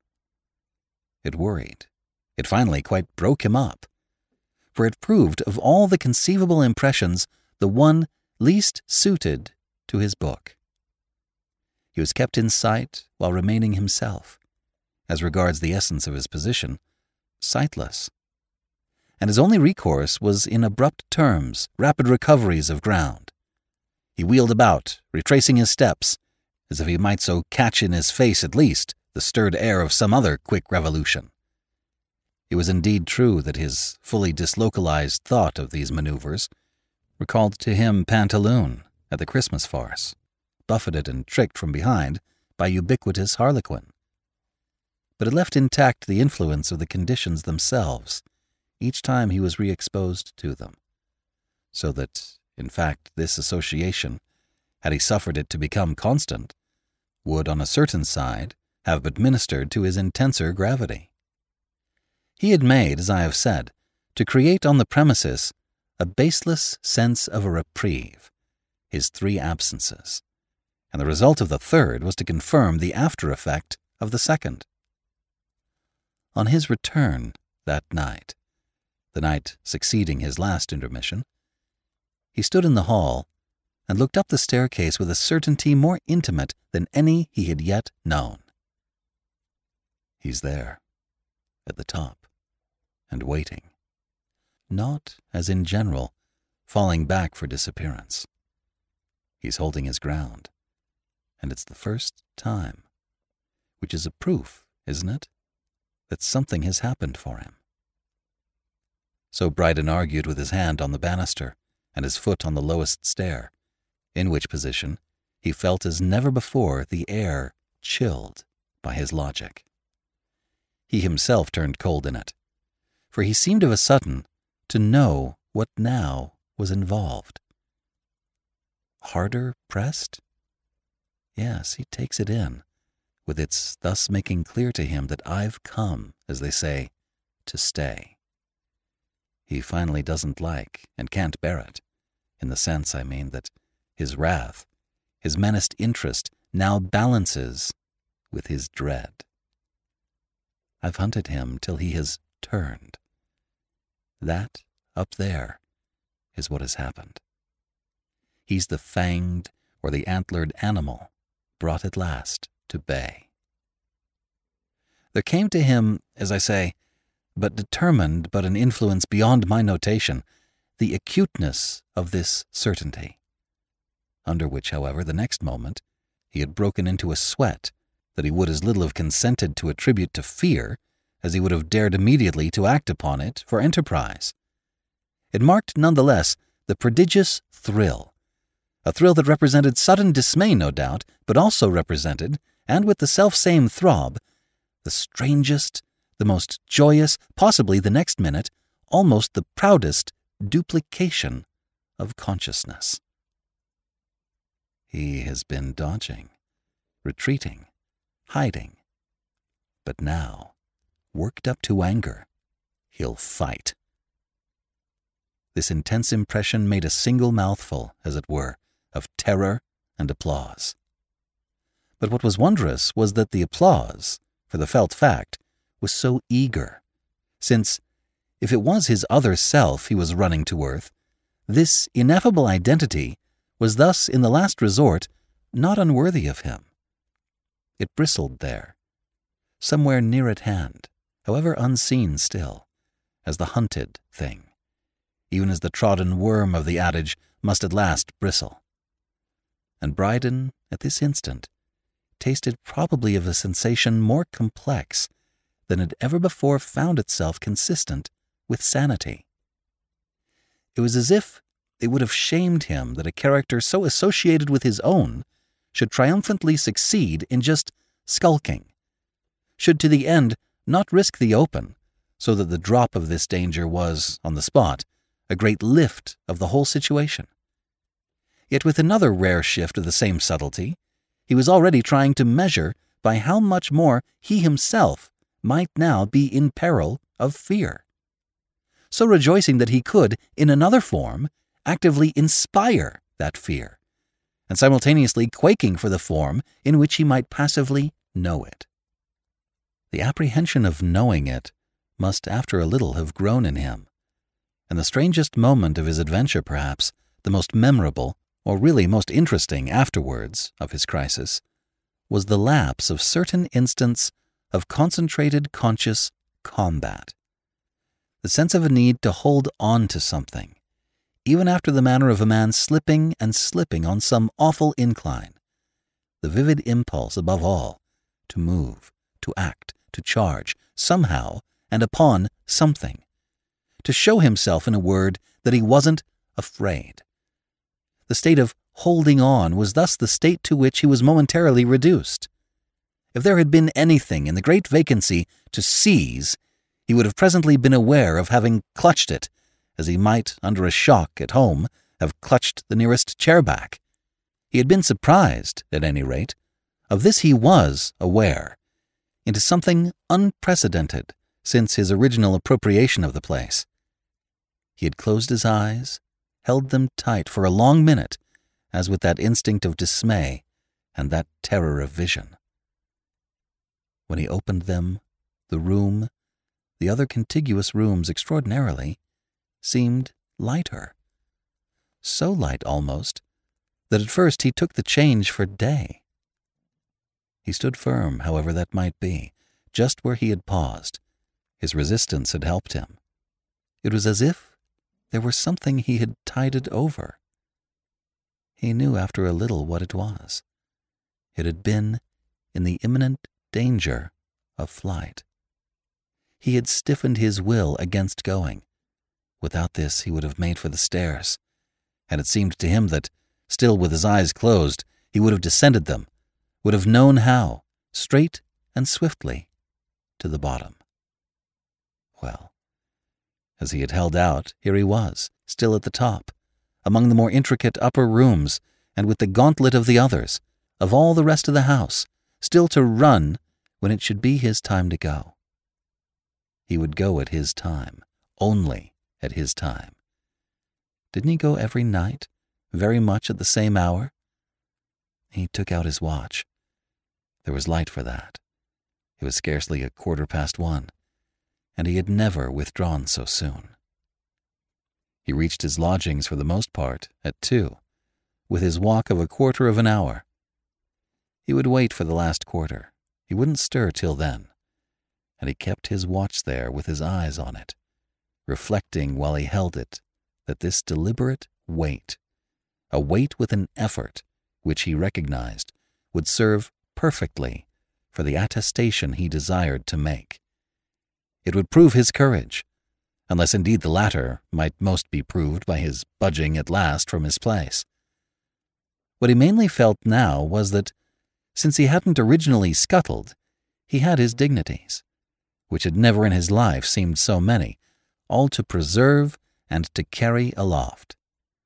It worried. It finally quite broke him up, for it proved of all the conceivable impressions the one least suited to his book. He was kept in sight while remaining himself, as regards the essence of his position, sightless, and his only recourse was in abrupt terms, rapid recoveries of ground. He wheeled about, retracing his steps, as if he might so catch in his face at least the stirred air of some other quick revolution. It was indeed true that his fully dislocalized thought of these maneuvers recalled to him Pantaloon at the Christmas farce, buffeted and tricked from behind by ubiquitous Harlequin. But it left intact the influence of the conditions themselves each time he was re-exposed to them, so that, in fact, this association, had he suffered it to become constant, would on a certain side have but ministered to his intenser gravity. He had made, as I have said, to create on the premises a baseless sense of a reprieve, his 3 absences, and the result of the third was to confirm the after-effect of the second. On his return that night, the night succeeding his last intermission, he stood in the hall and looked up the staircase with a certainty more intimate than any he had yet known. He's there, at the top, and waiting, not, as in general, falling back for disappearance. He's holding his ground, and it's the first time, which is a proof, isn't it, that something has happened for him. So Brydon argued with his hand on the banister and his foot on the lowest stair, in which position he felt as never before the air chilled by his logic. He himself turned cold in it, for he seemed of a sudden to know what now was involved. Harder pressed? Yes, he takes it in, with its thus making clear to him that I've come, as they say, to stay. He finally doesn't like and can't bear it, in the sense, I mean, that his wrath, his menaced interest, now balances with his dread. I've hunted him till he has turned. That, up there, is what has happened. He's the fanged or the antlered animal brought at last to bay. There came to him, as I say, but determined but an influence beyond my notation, the acuteness of this certainty, under which, however, the next moment, he had broken into a sweat that he would as little have consented to attribute to fear as he would have dared immediately to act upon it for enterprise. It marked, nonetheless, the prodigious thrill, a thrill that represented sudden dismay, no doubt, but also represented, and with the self-same throb, the strangest, the most joyous, possibly the next minute, almost the proudest duplication of consciousness. He has been dodging, retreating, hiding, but now, worked up to anger, he'll fight. This intense impression made a single mouthful, as it were, of terror and applause. But what was wondrous was that the applause, for the felt fact, was so eager, since, if it was his other self he was running to earth, this ineffable identity was thus, in the last resort, not unworthy of him. It bristled there, somewhere near at hand, however unseen still, as the hunted thing, even as the trodden worm of the adage must at last bristle. And Brydon, at this instant, tasted probably of a sensation more complex than had ever before found itself consistent with sanity. It was as if it would have shamed him that a character so associated with his own should triumphantly succeed in just skulking, should to the end not risk the open, so that the drop of this danger was, on the spot, a great lift of the whole situation. Yet with another rare shift of the same subtlety, he was already trying to measure by how much more he himself might now be in peril of fear, so rejoicing that he could, in another form, actively inspire that fear, and simultaneously quaking for the form in which he might passively know it. The apprehension of knowing it must after a little have grown in him, and the strangest moment of his adventure, perhaps, the most memorable, or really most interesting afterwards of his crisis, was the lapse of certain instants of concentrated conscious combat. The sense of a need to hold on to something, even after the manner of a man slipping and slipping on some awful incline. The vivid impulse, above all, to move, to act, to charge, somehow, and upon something. To show himself, in a word, that he wasn't afraid. The state of holding on was thus the state to which he was momentarily reduced. If there had been anything in the great vacancy to seize, he would have presently been aware of having clutched it, as he might, under a shock at home, have clutched the nearest chair-back. He had been surprised, at any rate. Of this he was aware, into something unprecedented since his original appropriation of the place. He had closed his eyes, held them tight for a long minute, as with that instinct of dismay and that terror of vision. When he opened them, the room, the other contiguous rooms extraordinarily, seemed lighter. So light, almost, that at first he took the change for day. He stood firm, however that might be, just where he had paused. His resistance had helped him. It was as if there were something he had tided over. He knew after a little what it was. It had been in the imminent danger of flight. He had stiffened his will against going. Without this he would have made for the stairs, and it seemed to him that, still with his eyes closed, he would have descended them, would have known how, straight and swiftly, to the bottom. Well, As he had held out, here he was, still at the top, among the more intricate upper rooms, and with the gauntlet of the others, of all the rest of the house, still to run when it should be his time to go. He would go at his time, only at his time. Didn't he go every night, very much at the same hour? He took out his watch. There was light for that. It was scarcely 1:15, and he had never withdrawn so soon. He reached his lodgings for the most part at 2, with his walk of 1/4 of an hour. He would wait for the last quarter. He wouldn't stir till then, and he kept his watch there with his eyes on it, reflecting while he held it that this deliberate wait, a wait with an effort which he recognized would serve perfectly for the attestation he desired to make. It would prove his courage, unless indeed the latter might most be proved by his budging at last from his place. What he mainly felt now was that, since he hadn't originally scuttled, he had his dignities, which had never in his life seemed so many, all to preserve and to carry aloft.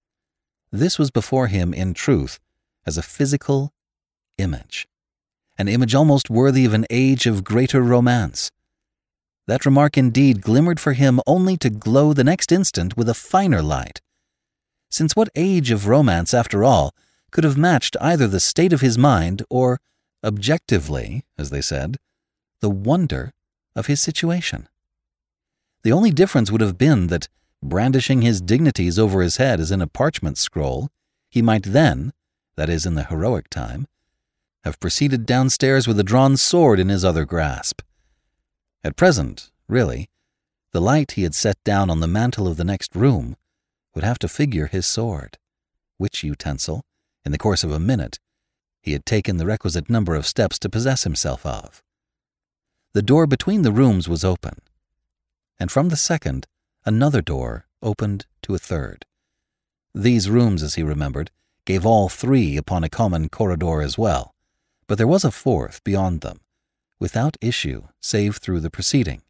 This was before him, in truth, as a physical image, an image almost worthy of an age of greater romance. That remark indeed glimmered for him only to glow the next instant with a finer light. Since what age of romance, after all, could have matched either the state of his mind or, objectively, as they said, the wonder of his situation? The only difference would have been that, brandishing his dignities over his head as in a parchment scroll, he might then, that is in the heroic time, have proceeded downstairs with a drawn sword in his other grasp. At present, really, the light he had set down on the mantel of the next room would have to figure his sword, which utensil, in the course of a minute, he had taken the requisite number of steps to possess himself of. The door between the rooms was open, and from the second, another door opened to a third. These rooms, as he remembered, gave all 3 upon a common corridor as well, but there was a 4th beyond them, without issue save through the proceeding.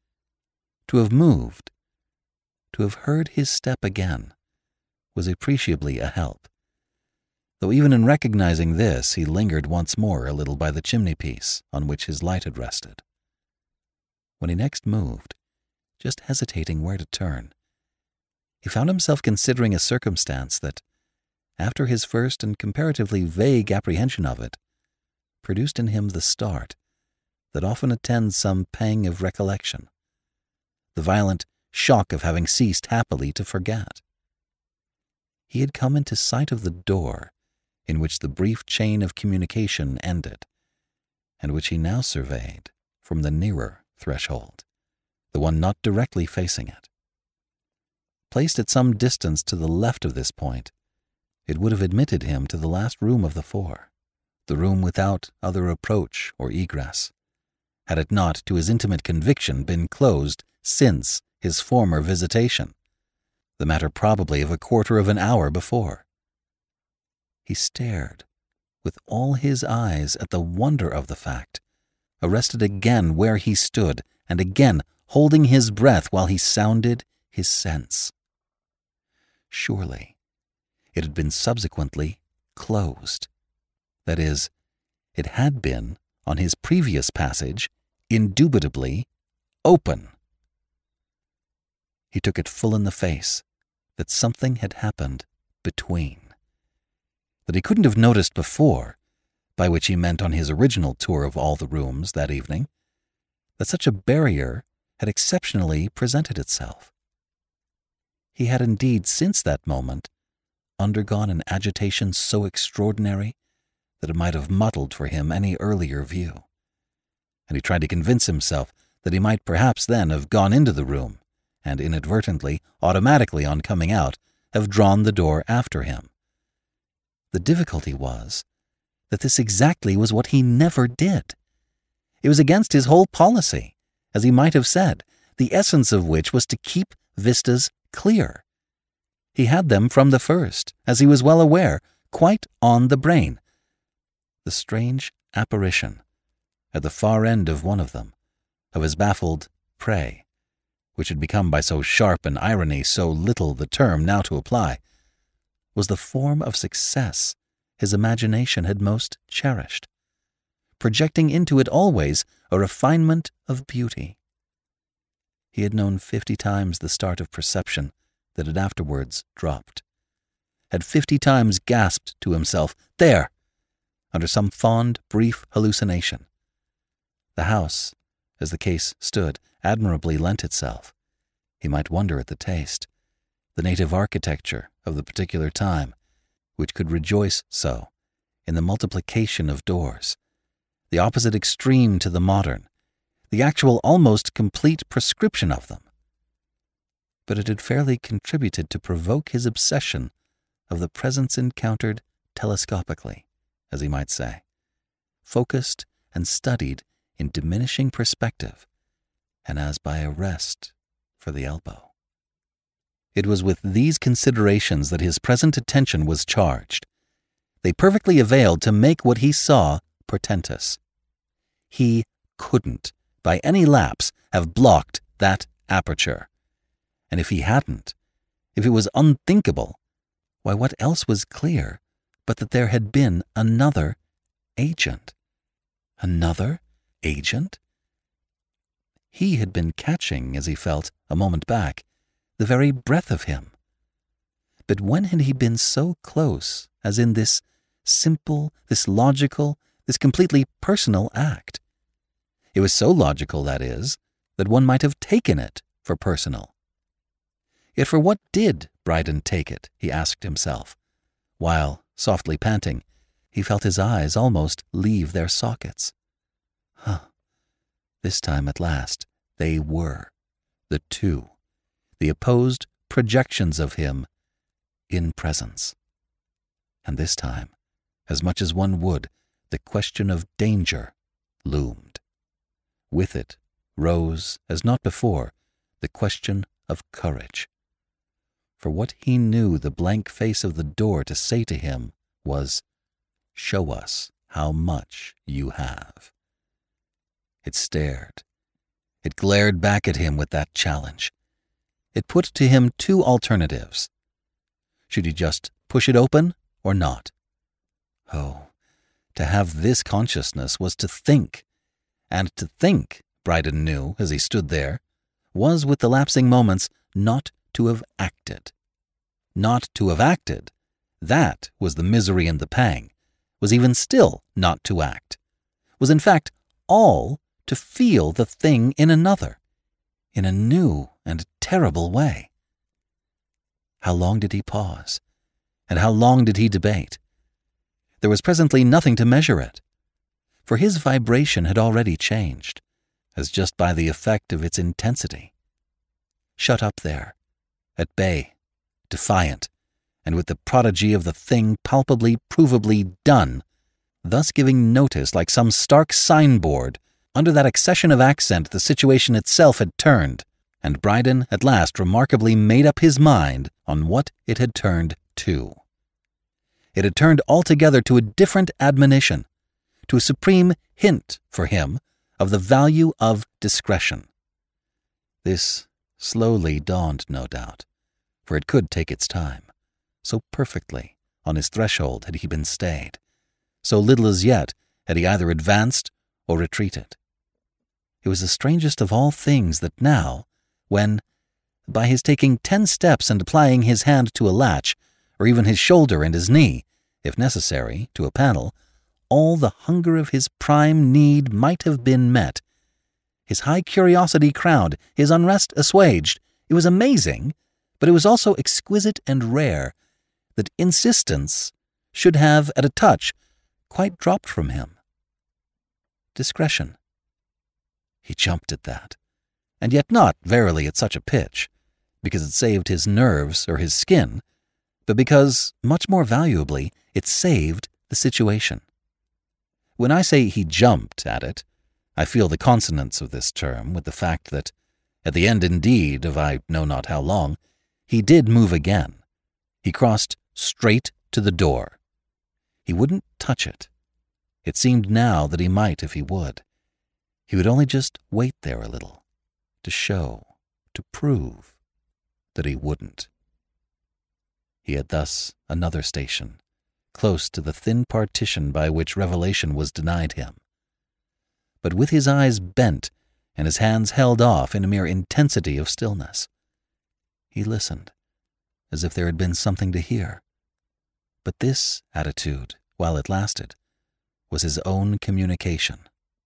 To have moved, to have heard his step again, was appreciably a help, though even in recognizing this he lingered once more a little by the chimney-piece on which his light had rested. When he next moved, just hesitating where to turn, he found himself considering a circumstance that, after his first and comparatively vague apprehension of it, produced in him the start that often attends some pang of recollection, the violent shock of having ceased happily to forget. He had come into sight of the door in which the brief chain of communication ended, and which he now surveyed from the nearer threshold, the one not directly facing it. Placed at some distance to the left of this point, it would have admitted him to the last room of the 4, the room without other approach or egress, had it not, to his intimate conviction, been closed since his former visitation, the matter probably of 1/4 of an hour before. He stared with all his eyes at the wonder of the fact, arrested again where he stood, and again holding his breath while he sounded his sense. Surely it had been subsequently closed. That is, it had been, on his previous passage, indubitably open. He took it full in the face that something had happened between, that he couldn't have noticed before, by which he meant on his original tour of all the rooms that evening, that such a barrier had exceptionally presented itself. He had indeed, since that moment, undergone an agitation so extraordinary that it might have muddled for him any earlier view, and he tried to convince himself that he might perhaps then have gone into the room, and inadvertently, automatically on coming out, have drawn the door after him. The difficulty was that this exactly was what he never did. It was against his whole policy, as he might have said, the essence of which was to keep vistas clear. He had them from the first, as he was well aware, quite on the brain. The strange apparition, at the far end of one of them, of his baffled prey, which had become by so sharp an irony so little the term now to apply, was the form of success his imagination had most cherished, projecting into it always a refinement of beauty. He had known 50 times the start of perception that had afterwards dropped, had 50 times gasped to himself, "There!" under some fond, brief hallucination. The house, as the case stood, admirably lent itself. He might wonder at the taste, the native architecture of the particular time, which could rejoice so in the multiplication of doors, the opposite extreme to the modern, the actual almost complete prescription of them. But it had fairly contributed to provoke his obsession of the presence encountered telescopically, as he might say, focused and studied in diminishing perspective, and as by a rest for the elbow. It was with these considerations that his present attention was charged. They perfectly availed to make what he saw portentous. He couldn't, by any lapse, have blocked that aperture. And if he hadn't, if it was unthinkable, why, what else was clear but that there had been another agent? Another agent? He had been catching, as he felt a moment back, the very breath of him. But when had he been so close as in this simple, this logical, this completely personal act? It was so logical, that is, that one might have taken it for personal. Yet for what did Brydon take it, he asked himself, while, softly panting, he felt his eyes almost leave their sockets. This time at last they were, the two, the opposed projections of him in presence. And this time, as much as one would, the question of danger loomed. With it rose, as not before, the question of courage. For what he knew the blank face of the door to say to him was, "Show us how much you have." It stared. It glared back at him with that challenge. It put to him two alternatives. Should he just push it open or not? Oh, to have this consciousness was to think. And to think, Brydon knew as he stood there, was with the lapsing moments not to have acted. Not to have acted, that was the misery and the pang, was even still not to act, was in fact all to feel the thing in another, in a new and terrible way. How long did he pause? And how long did he debate? There was presently nothing to measure it, for his vibration had already changed, as just by the effect of its intensity. Shut up there, at bay, defiant, and with the prodigy of the thing palpably, provably done, thus giving notice like some stark signboard. Under that accession of accent the situation itself had turned, and Brydon at last remarkably made up his mind on what it had turned to. It had turned altogether to a different admonition, to a supreme hint for him of the value of discretion. This slowly dawned, no doubt, for it could take its time. So perfectly on his threshold had he been stayed. So little as yet had he either advanced or retreated. It was the strangest of all things that now, when, by his taking 10 steps and applying his hand to a latch, or even his shoulder and his knee, if necessary, to a panel, all the hunger of his prime need might have been met, his high curiosity crowned, his unrest assuaged, it was amazing, but it was also exquisite and rare, that insistence should have, at a touch, quite dropped from him. Discretion. He jumped at that, and yet not, verily, at such a pitch, because it saved his nerves or his skin, but because, much more valuably, it saved the situation. When I say he jumped at it, I feel the consonance of this term with the fact that, at the end indeed of I know not how long, he did move again. He crossed straight to the door. He wouldn't touch it. It seemed now that he might if he would. He would only just wait there a little, to show, to prove that he wouldn't. He had thus another station, close to the thin partition by which revelation was denied him. But with his eyes bent and his hands held off in a mere intensity of stillness, he listened, as if there had been something to hear. But this attitude, while it lasted, was his own communication.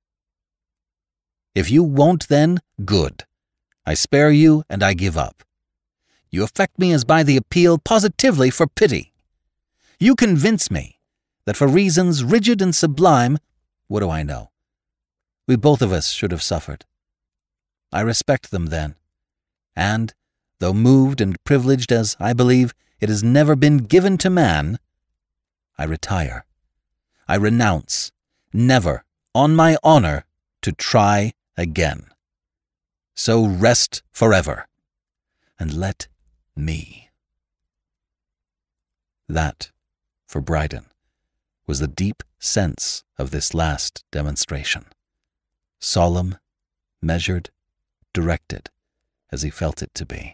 "If you won't then, good. I spare you and I give up. You affect me as by the appeal positively for pity. You convince me that for reasons rigid and sublime, what do I know? We both of us should have suffered. I respect them then, and, though moved and privileged as I believe it has never been given to man, I retire. I renounce, never, on my honor, to try again. So rest forever, and let me." That, for Bryden, was the deep sense of this last demonstration. Solemn, measured, directed, as he felt it to be.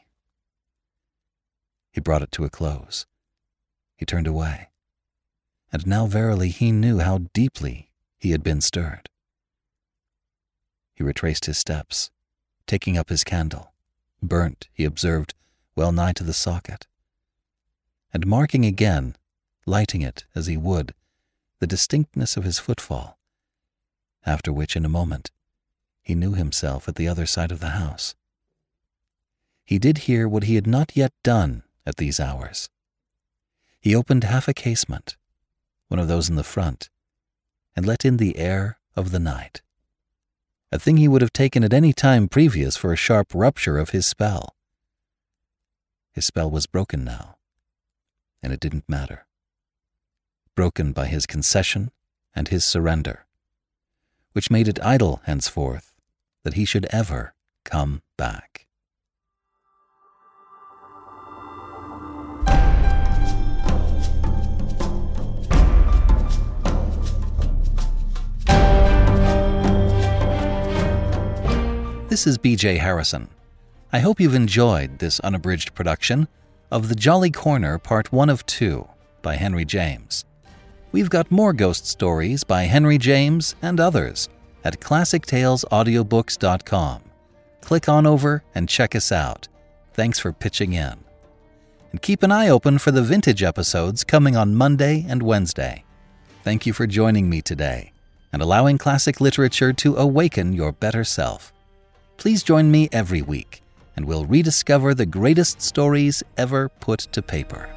He brought it to a close. He turned away. And now verily he knew how deeply he had been stirred. He retraced his steps, taking up his candle, burnt, he observed, well nigh to the socket, and marking again, lighting it as he would, the distinctness of his footfall, after which in a moment he knew himself at the other side of the house. He did hear what he had not yet done at these hours. He opened half a casement, one of those in the front, and let in the air of the night, a thing he would have taken at any time previous for a sharp rupture of his spell. His spell was broken now, and it didn't matter. Broken by his concession and his surrender, which made it idle henceforth that he should ever come back. This is B.J. Harrison. I hope you've enjoyed this unabridged production of The Jolly Corner Part 1 of 2 by Henry James. We've got more ghost stories by Henry James and others at ClassicTalesAudiobooks.com. Click on over and check us out. Thanks for pitching in. And keep an eye open for the vintage episodes coming on Monday and Wednesday. Thank you for joining me today and allowing classic literature to awaken your better self. Please join me every week, and we'll rediscover the greatest stories ever put to paper.